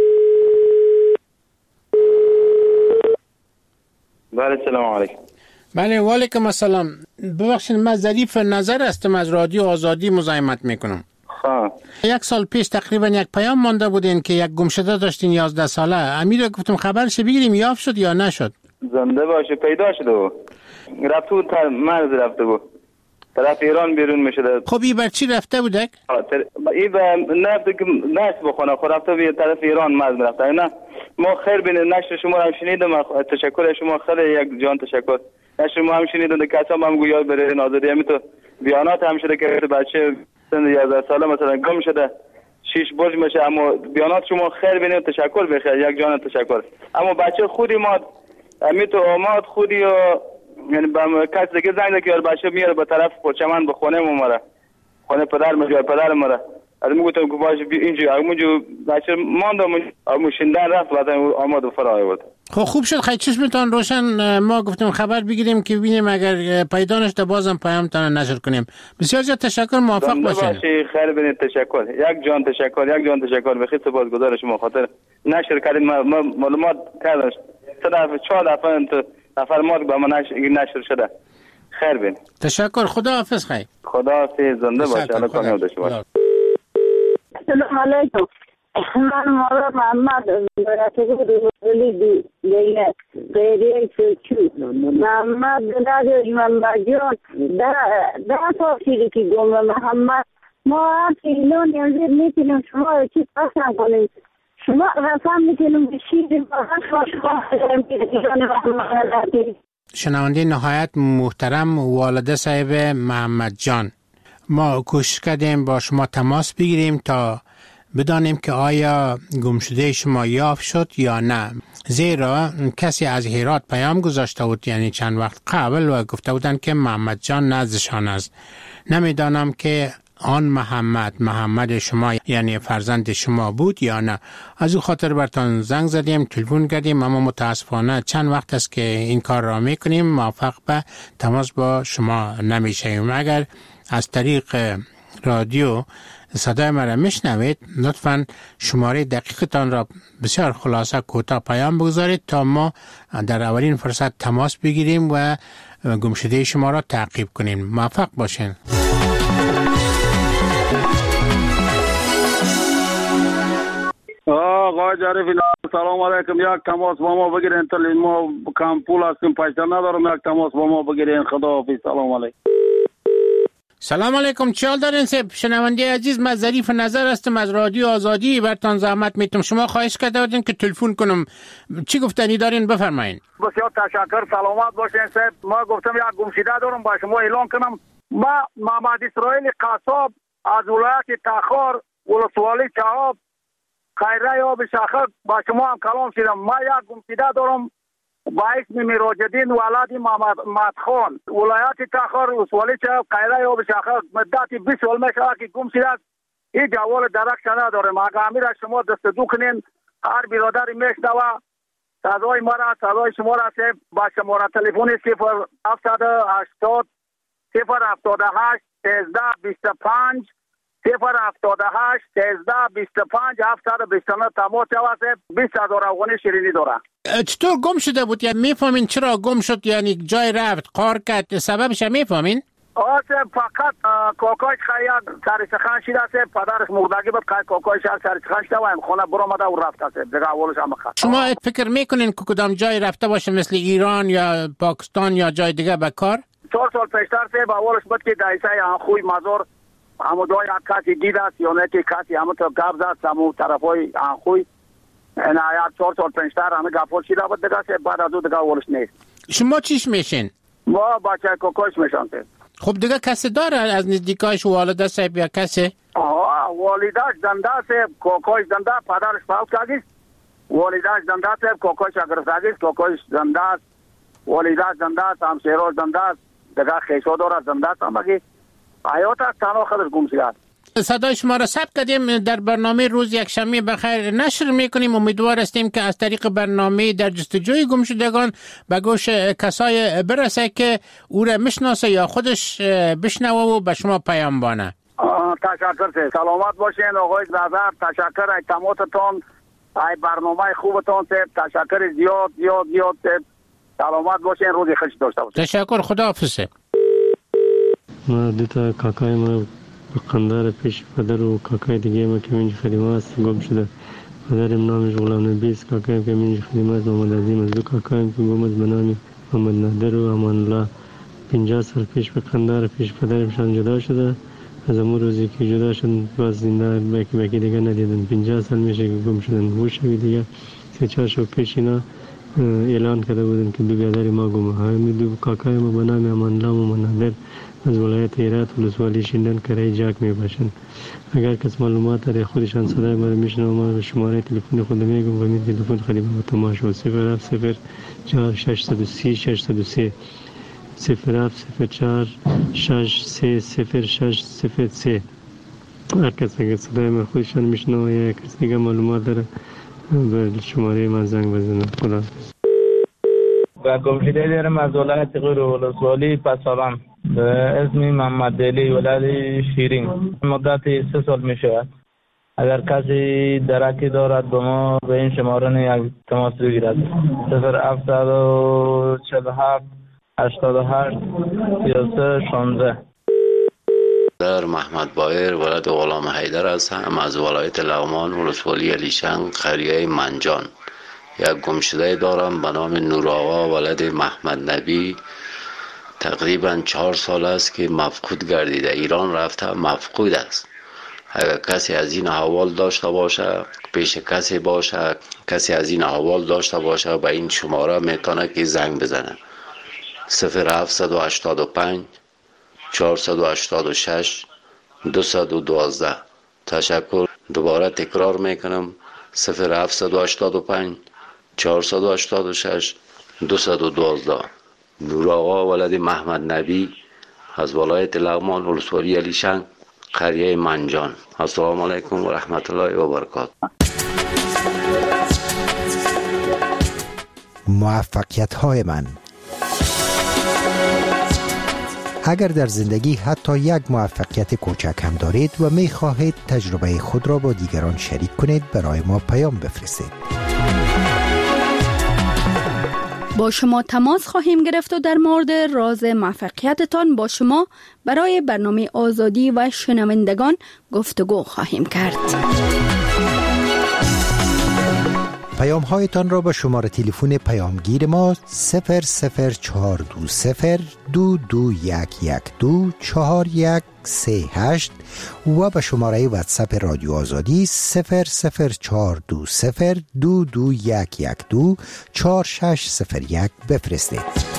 Speaker 22: بله سلام علیکم.
Speaker 3: بله و علیکم السلام. ببخشید من ظریف نظر هستم، از رادیو آزادی مزاحمت میکنم. یک سال پیش تقریبا یک پیام مانده بودین که یک گمشده داشتین 11 ساله. امیر گفتم خبرش بگیریم یافت شد یا نشد؟
Speaker 22: زنده باشه، پیدا شده و رفته بود تا مرز رفته بود طرف ایران بیرون میشده.
Speaker 3: خب این بر چی رفته بودک؟
Speaker 22: این نفته که نشت بخونه خود رفته به طرف ایران مرز رفته. نه ما خیر بینید، نشر شما هم شنیدم، تشکر شما خیلی یک جان تشکر. نشر ما هم شنیدم که کسا هم گویاد بره نازدی همی تو بیانات هم شده که بچه سن 11 ساله مثلا گم شده 6 برج میشه، اما بیانات شما خیر بینید، تشکر بخیر، یک جان تشکر. اما بچه خودی ما همی تو آماد خودی و یعنی با کس دیگه زنگ که بچه میاره به طرف پرچمن به خونه مره، خونه پدر میگه پدر مره از میگفتم که باشه اینجا همونجا بچه ماندم همون شندن رفت بعد آمد فرای بود.
Speaker 3: خب خوب شد خیلی چشمتان روشن. ما گفتیم خبر بگیریم که ببینیم اگر پیدا نشده بازم پیامتان نشر کنیم. بسیار زیاد تشکر. موفق باشین.
Speaker 22: خیر ببینید. تشکر. یک جان تشکر به خیلی سپاسگزار شما خاطر نشر کردید. ما معلومات کردم 4 دفعه فرمود با من نشر شده. خیر بین.
Speaker 3: تشکر. خداحافظ. خیر.
Speaker 22: خداحافظ. زنده باشه. الله کامیاب داشته باشه.
Speaker 11: سلام علیکم. من مولا محمد دیگه غیری چو محمد دادی من باجون ده تفسیری که گم محمد ما ایلون یعنی میتونیم شما چی پسند کنیم شما رسم میتونیم بشید
Speaker 3: شنونده نهایت محترم والده صاحب محمد جان، ما کوشش کردیم با شما تماس بگیریم تا بدانیم که آیا گمشده شما یافت شد یا نه، زیرا کسی از هرات پیام گذاشته بود یعنی چند وقت قبل و گفته بودن که محمد جان نزدشان است. نمیدانم که آن محمد شما یعنی فرزند شما بود یا نه. از او خاطر برتان زنگ زدیم، تلفن کردیم، اما متاسفانه چند وقت است که این کار را میکنیم موفق به تماس با شما نمیشیم. اگر از طریق رادیو صدای مرا میشنوید لطفاً شماره دقیقتان را بسیار خلاصه کوتاه پیام بگذارید تا ما در اولین فرصت تماس بگیریم و گمشده شما را تعقیب کنیم. موفق باشین.
Speaker 21: آقا جعفری سلام علیکم. یک تماس با ما بگیرین تا ما کم پول هستیم پیسه ندارم. یک تماس با ما بگیرین. خداحافظ. سلام علیکم.
Speaker 3: سلام علیکم. چه حال دارین سب؟ شنونده عزیز، من ظریف نظر هستم از رادیو آزادی. برتان زحمت میتم. شما خواهش کرده بودین که تلفن کنم. چی گفتنی دارین؟ بفرمایین.
Speaker 21: بسیار تشکر. سلامت باشین سب. ما گفتم یک گمشده دارم با شما اعلان کنم. ما محمد اسرائیل قصاب از ولایت تخار ولسوالی چهاب خیره آب شاخه با شما هم کلام شدم. ما یک گمشده دارم با اسم میراجدین ولد محمد خان ولایت تخار ولسوالی چهاب خیره آب شاخه مدت 20 سال میشه که گم شده است. این جوال درک ندارم. اگر امیر شما دست دو کنین هر برادری میشنوه صدای ما را صدای شما را با شماره تلفن 0780 078 1325 078 1325 729 تماس جواب 20,000 افغانی شیرینی داره.
Speaker 3: چطور گم شده بود؟ یعنی میفهمین چرا گم شد؟ یعنی جای رفت قار کرد سببش میفهمین؟
Speaker 21: فقط کوکایش خیلی سرسخن شده است. پدرش مردگی بود که کوکایش سرسخن شده و این خونه برآمده و رفته است. دیگه اولش هم خواست.
Speaker 3: شما فکر میکنین که کدام جای رفته باشه مثل ایران یا پاکستان یا جای دیگه به کار؟
Speaker 21: 4 سال پیشتر با اولش بود که دایسه خوی مزار همو جای کسی دید است یا نه که کسی همو تو قبض است همو طرفای خوی این آیات 4 سال پیشتر همه گفت شده بود دیگه. بعد از او دیگه اولش نیست.
Speaker 3: شما چیش میشین؟
Speaker 21: ما بچه کوکایش میشن.
Speaker 3: خب دیگه کسی داره از نزدیکایش والده صاحب یا کسی؟
Speaker 21: والدهش زنده است. کوکایش زنده، پدرش فوت کرده. والدهش زنده است، کوکایش اگرساگی است، کوکایش زنده است، والدهش زنده است، همسایه‌اش زنده است، دیگه خیشو داره زنده است. مگه حیات است تنها خودش گم شده است.
Speaker 3: صدای شما را ثبت کردیم در برنامه روز یکشنبه بخیر نشر میکنیم. امیدوار هستیم که از طریق برنامه در جستجوی گمشدگان به گوش کسای برسه که او را میشناسه یا خودش بشنوه و به شما پیام بانه.
Speaker 21: تشکر. سلامت باشین آقای نظر. تشکر از تماستون، از برنامه خوبتون. تشکر زیاد. سلامت باشین. روزی خوش داشته باشین.
Speaker 3: تشکر. خداحافظ.
Speaker 8: ما دوتا کاکای ما قندار پیش پدر و کاکای دیگه ما که منج خدمه است گم شده. پدرم نامش غلام نبی است، کاکایم که منج خدمه است محمد عظیم است. دو کاکایم که گم است به نام محمد نادر و امان الله. 50 سال پیش به قندار پیش پدرمشان جدا شده. از امون روزی که جدا شد باز زنده بکی دیگه ندیدن. 50 سال میشه که گم شدن. گوشوی دیگه 3-4 شب پیش اینا اعلان کرده بودن که دو برادر ما گم. همین دو کاکای ما به نام امان الله و محمد نادر از ولایت هرات ولسوالی شیندن کرای جاک میباشند. اگر کس معلومات داره خودشان صدای ما میشنوه ما به شماره تلفن خود میگم و می تلفن خدمت تماشا 070 4630 603 070 4 6 3 0 6 03 هر کسی که صدای من خودشان میشنوه یا کسی دیگه معلومات داره به شماره من زنگ بزنه. خدا
Speaker 9: و گمشده دارم از ولایت غور ولسوالی پسابم به اسم محمد علی ولد شیرین. مدت 3 سال می شود. اگر کسی درکی دارد به ما به این شماره یک تماس بگیرد. 0747 88 33 16.
Speaker 10: در محمد بایر ولد غلام حیدر هستم از ولایت لغمان ولسوالی علیشنگ قریه منجان. یک گمشده دارم به نام نور آقا ولد محمد نبی. تقریبا 4 سال است که مفقود گردیده. ایران رفته مفقود است. اگر کسی از این احوال داشته باشه، پیش کسی باشه، کسی از این احوال داشته باشه به این شماره میتونه که زنگ بزنه. 0785 486 212. تشکر. دوباره تکرار میکنم 0785 486 212. نور آقا ولد محمد نبی از ولایت لغمان ولسوالی علیشنگ قریه منجان. السلام علیکم و رحمت الله و برکاته.
Speaker 1: موفقیت های من. اگر در زندگی حتی یک موفقیت کوچک هم دارید و می خواهید تجربه خود را با دیگران شریک کنید، برای ما پیام بفرستید.
Speaker 6: با شما تماس خواهیم گرفت و در مورد راز موفقیتتان با شما برای برنامه آزادی و شنوندگان گفتگو خواهیم کرد.
Speaker 1: پیام هایتان را به شماره تلفن پیامگیر ما 00420 2211 4138 و به شماره واتساپ رادیو آزادی 00420 2211 4601 بفرستید.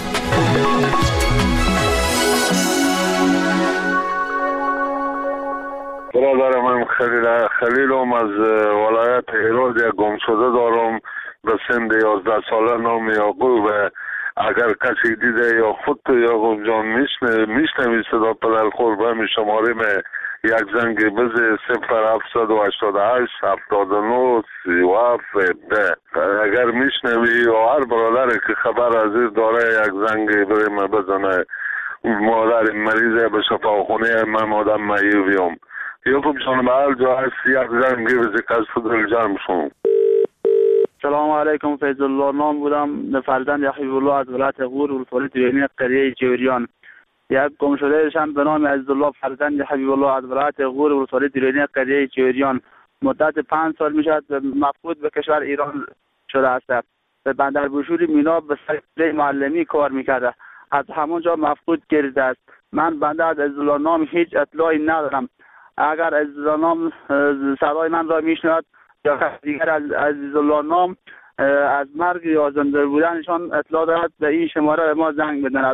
Speaker 23: برادر من خلیلم از ولایت هرات یک گمشده دارم به سن 11 ساله نام یعقوب. اگر کسی دیده یا خود یعقوب جان میشنوی صدا پدر خور به همین شماره میں یک زنگ بزه 0788 79 37 اگر میشنوی یا هر برادر که خبر از این داره یک زنگ بریم بزنه. مادر مریضه به شفاخونه من آدم معیوبیم. یعقوب جان به هر جا هست یک زنگ بزه که از فضل جمع شون.
Speaker 24: سلام علیکم. فیض الله نام بودم، فرزند حبیب الله از ولایت غور ولسوالی دیرینی قریه جوریان. یک گمشده شم به نام عزیزالله فرزند حبیب الله از ولایت غور ولسوالی دیرینی قریه جوریان. مدت 5 سال میشد مفقود به کشور ایران شده است. به بندر بوشوری مینا به سر معلمی کار میکرده. از همونجا مفقود گردیده است. من بنده از عزیزالله نام هیچ اطلاعی ندارم. اگر عزیزالله نام صدای من را میشنود یا دیگر از عزیزالله نام از مرگ یا زنده بودنشان اطلاع دارد به این شماره به ما زنگ بزند.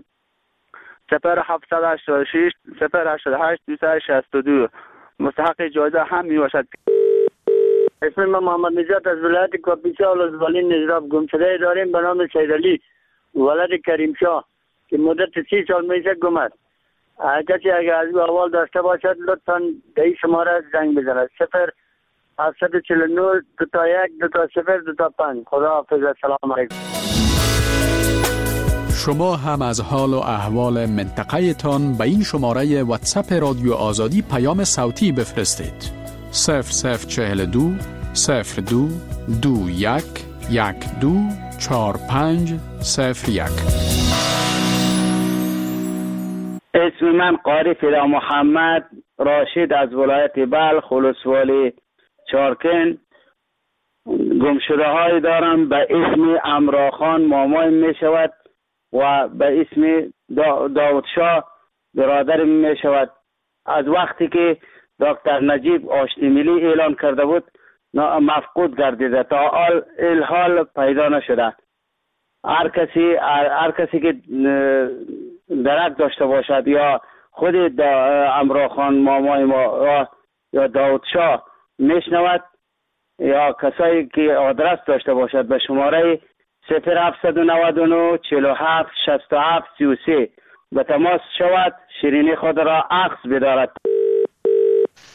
Speaker 24: 0786 088 262. مستحق جایزه هم می باشد.
Speaker 25: اسم من محمد نجات از ولایت کاپیسا ولسوالی نجراب. گمشده داریم به نام سیدعلی ولد کریم شاه که مدت 30 سال میشه گم است. کسی اگر از این احوال داشته باشد لطفاً به این شماره زنگ بزند. 0749 21 20 خدا حافظ. السلام علیکم.
Speaker 13: شما هم از حال و احوال منطقه تان به این شماره واتساپ رادیو آزادی پیام صوتی بفرستید. 0042 02 21 12 4501.
Speaker 24: اسم من قاری فدا محمد راشد از ولایت بلخ ولسوالی چارکن. گمشده های دارم به اسم امراخان مامای می شود و به اسم داودشاه برادر می شود. از وقتی که دکتر نجیب آشتی ملی اعلان کرده بود مفقود گردیده، تا الحال پیدا نشده. هر کسی که درک داشته باشد یا خود امراخان مامای ما یا داودشاه میشنود یا کسایی که آدرس داشته باشد به شماره 0799 47 67 33 به تماس شود. شیرینی خود را عکس بدارد.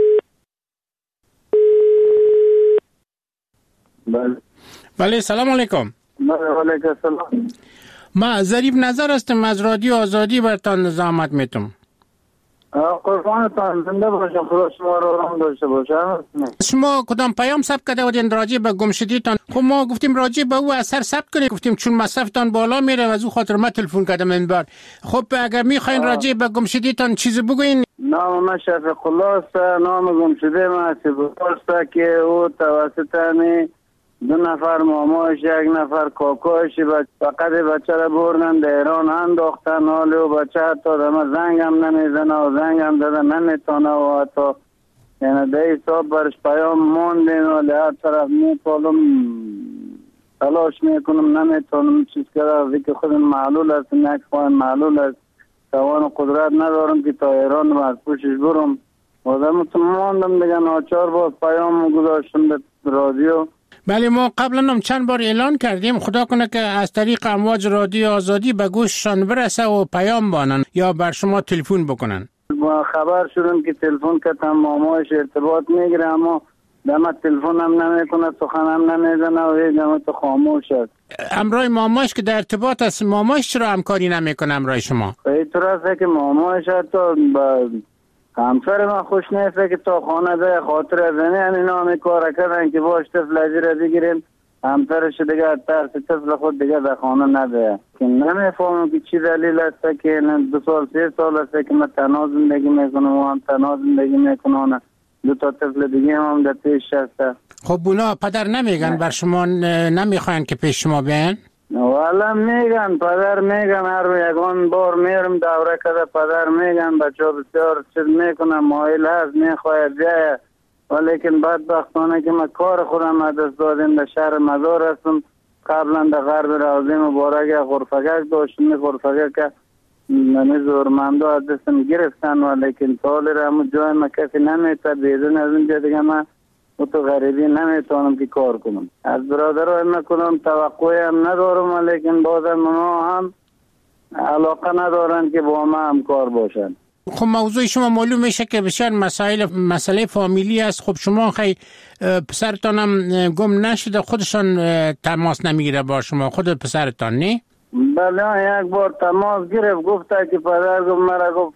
Speaker 3: بله سلام علیکم.
Speaker 21: علیکم السلام.
Speaker 3: ما ظریف نظر هستم از رادیو آزادی برتان زحمت میتم.
Speaker 21: قربانتان زنده باشم، خدا شما رو رحم داشته باشه.
Speaker 3: شما کدام پیام ثبت کرده بودین راجع به گمشدگیتان؟ خب ما گفتیم راجع به او اثر ثبت کنید، گفتیم چون مصرفتان بالا میره از او خاطر ما تلفن کردم این بار. خب اگر میخواین راجع به گمشدگیتان چیزی بگوین.
Speaker 21: نام من شفیق الله است. نام گمشده من است که او توسط همین 2 نفر ماماش 1 نفر کاکاش فقط بچه را بردن در ایران انداختن. حالی و بچه حتی دم زنگ هم نمیزنه و زنگ هم داده نمیتونه و حتی یعنی ده حساب برش پیام موندین و لحظ طرف میپالم تلاش میکنم نمیتونم چیز کرده که خودم معلول است، یک خواهیم معلول است، توان و قدرت ندارم که تا ایران از پوشش برم و دمتون موندم دیگه. ناچار باز پیام گذاشتم به رادیو.
Speaker 3: بله ما قبلا هم چند بار اعلان کردیم، خدا کنه که از طریق امواج رادیو آزادی به گوششان برسه و پیام بانن یا بر شما تلفن بکنن.
Speaker 21: ما خبر شدیم که تلفن کردم مامایش ارتباط میگیره اما دم تلفن هم نمیکنه، سخن هم نمیزنه و هیچ دم تو خاموش است.
Speaker 3: امرای مامایش که در ارتباط است، مامایش چرا همکاری نمیکنه امرای شما؟
Speaker 21: اینطور است که مامایش حتی با همسر من خوش نیست که تا خانه ده خاطر از این نامی کار کردن که باش طفل را بگیریم همسرش دیگه ترس طفل خود دیگه در خانه نده. که نمیفهمم که چی دلیل است که 2 سال 3 سال است که من تنها زندگی میکنم و هم تنها زندگی میکنم. 2 تا طفل دیگه هم در پیش هست.
Speaker 3: خب اونا پدر نمیگن بر شما نمیخواین که پیش شما بیان؟
Speaker 21: والا میگن پدر میگن، هر یکان بار میرم دوره کده پدر میگن بچه ها بسیار چیز میکنن مایل هست میخواید بیایه، ولیکن بدبختانه که من کار خودم از دست دادیم در شهر مزار هستم. قبلا در غرب روضه مبارک غرفگک داشتم، غرفگک که زورمنده از دستم گرفتن ولیکن تالی را همون جای من کسی نمیتا بیدون از اونجا دیگه من تو غریبی نمیتونم که کار کنم. از برادرای من کنم توقعی هم ندارم ولیکن بازم ما هم علاقه ندارن که با ما هم کار باشن.
Speaker 3: خب موضوع شما معلوم میشه که بسیار مسئله فامیلی است. خب شما خیلی پسرتان هم گم نشده، خودشان تماس نمیگیره با شما، خود پسرتان نه؟
Speaker 21: بله یک بار تماس گرفت گفته که پدر گفت مرا گفت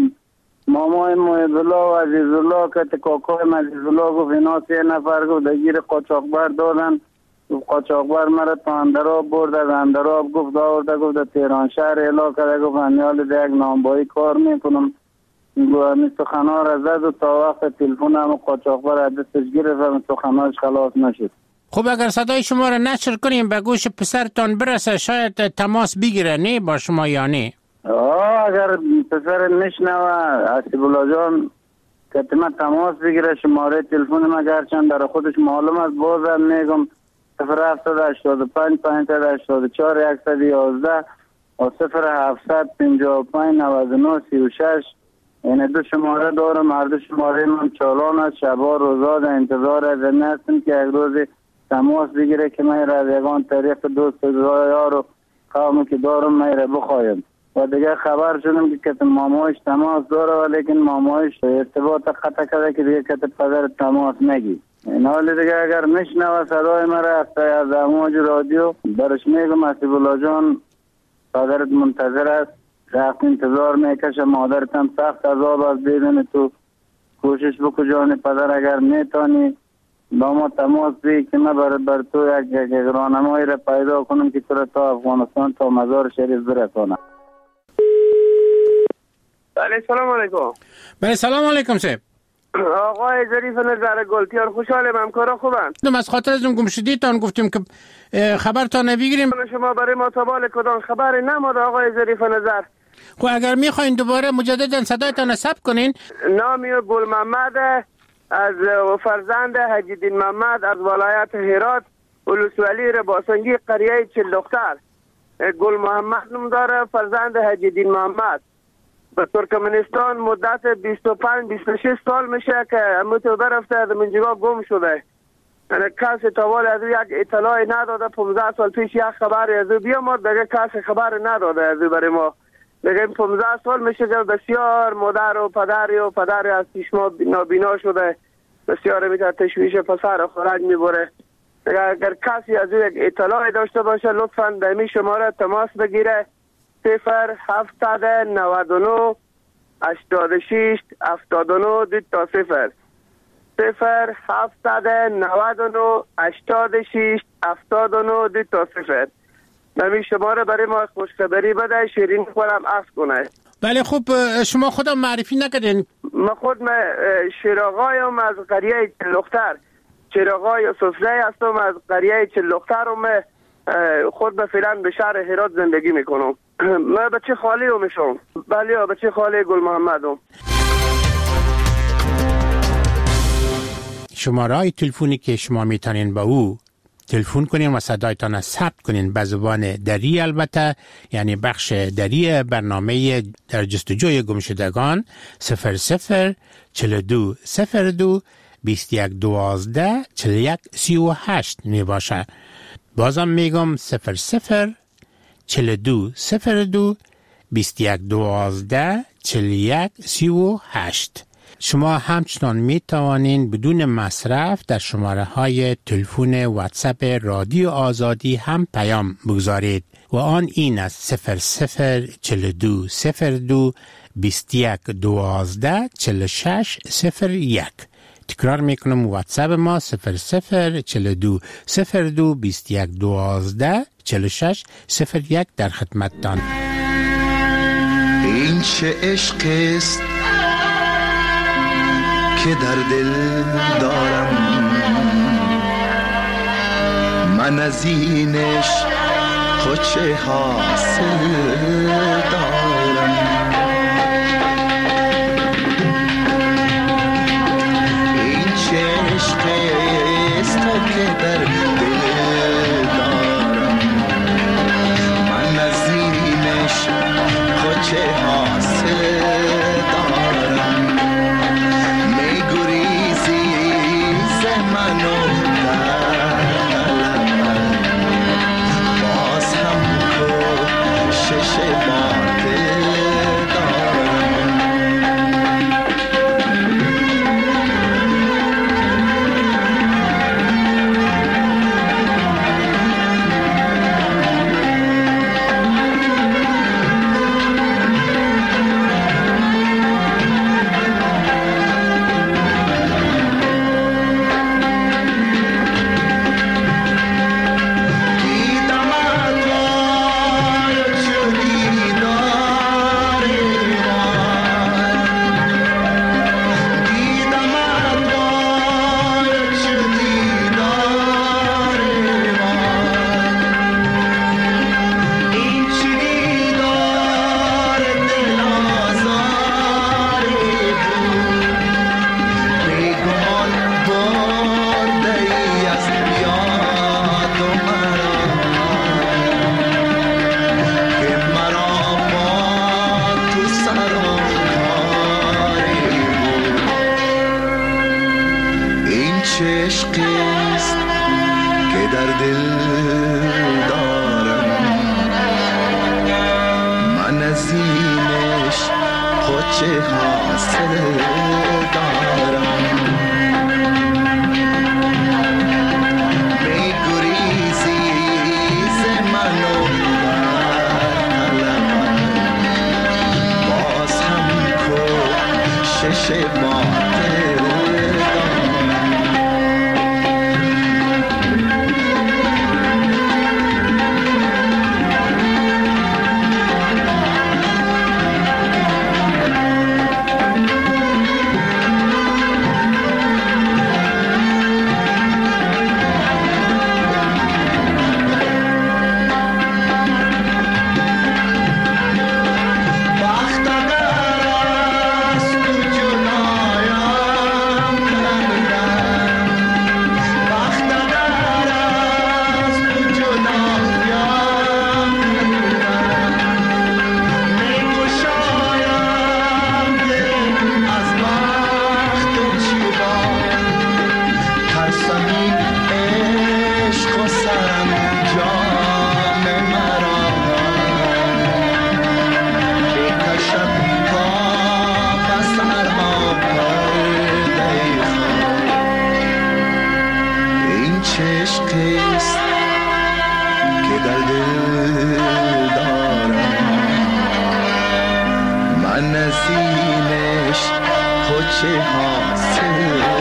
Speaker 21: مامای محبالله و عزیزالله که کاکای عزیزالله گفت اینا 3 نفر گفت دگیر قاچاقبر دادن. قاچاقبر مرا تا اندراب برد، از اندراب گفت آورده گفت در تهران شهر اعلام کرده گفت انیال در یک نامبایی کار میکنم. گفت سخنها را زد و تا وقت تلفن هم قاچاقبر از دستش گرفت و سخنهاش خلاص نشد.
Speaker 3: خب اگر صدای شما را نشر کنیم به گوش پسرتان برسه شاید تماس بگیره نه با شما یا نه؟
Speaker 21: اگر پسر نشنوه حسیب الله جان که من تماس بگیره شماره تلفن ما گرچند در خودش معلوم است بازم میگم 0785 584 111 و 0755 99 36. این 2 شماره دارم. هر 2 شماره من چالان است. شبا روزا در انتظار از این هستم که یک روز تماس بگیره که من را یگان طریق دوست یار و قومی که دارم من را بخوایم. و دیگه خبر شدم که کت مامایش تماس داره ولیکن مامایش ارتباط قطع کرده که دیگه کت پدر تماس نگی. این حال دیگه اگر نشنوه صدای مرا از امواج رادیو برش میگم حسیب الله جان پدرت منتظر است، رفت انتظار میکشه، مادرت هم سخت عذاب است بدون تو کوشش بکو جان پدر اگر میتونی با ما تماس بگیر که من بر تو یک راهنمایی را پیدا کنم که تو را تا افغانستان تا مزار شریف برسانم.
Speaker 2: بله سلام علیکم.
Speaker 3: بله سلام علیکم صاحب.
Speaker 2: آقای ظریف نظر گلتیار خوشحالم، همکارا خوبن؟
Speaker 3: از خاطر از اون گمشدگیتان گفتیم که خبرتان بگیریم.
Speaker 2: شما برای ما تبال کدام خبر نماده آقای ظریف نظر؟
Speaker 3: خب اگر میخواین دوباره مجددا صدایتان ثبت کنین.
Speaker 2: نامی گل محمد از فرزند حجی الدین محمد از ولایت هرات ولسوالی رباسنگی قریه چل دختر. گل محمد نام داره، فرزند حجی الدین محمد. به ترکمنستان مدت 25-26 سال میشه که متوبه رفته از منجگاه گم شده. کسی تاوال از یک اطلاعی نداده. 15 سال پیش یک خبری از او بیامد دیگه کسی خبر نداده از او برای ما. دیگه 15 سال میشه که بسیار مادر و پدری از پیش ما نابینا شده. بسیار میتونه تشویش پسر خورج میبره. اگر کسی از او یک اطلاع داشته باشه لطفاً به این شماره تماس بگیره 0799 86 79 2 تا 0 0799 86 79 2 تا 0 نمی شماره برای ما خوشخبری بده شیرین خودم عرض کنه.
Speaker 3: بله خوب شما خودم معرفی نکردین.
Speaker 2: من شیراغایم از قریه چلختر چراغای یوسفزی هستم از قریه چلختر و خود به فعلا به شهر هرات زندگی میکنم. من بچه خالی رو میشم. بله بچه خالی گل محمدم.
Speaker 3: شماره تلفنی که شما میتونین با او تلفن کنین و صدایتان ثبت کنین به زبان دری، البته یعنی بخش دری برنامه در جستجوی گمشدگان 00 42 02 21 12 41 38 می باشه. بازم میگم 00 42 02 21 12 41 38. شما همچنان می توانین بدون مصرف در شماره های تلفن واتساپ رادیو آزادی هم پیام بگذارید و آن این است 00 42 02 21 12 46 01. تکرار میکنم واتساپ ما 00 42 02 21 12 46 01 در خدمتتان.
Speaker 14: این چه عشق است که در دل دارم من، از اینش خود چه حاصل دارم. این چه عشق است که در دل دارم من، از اینش خود چه حاصل دارم. میشه حاصل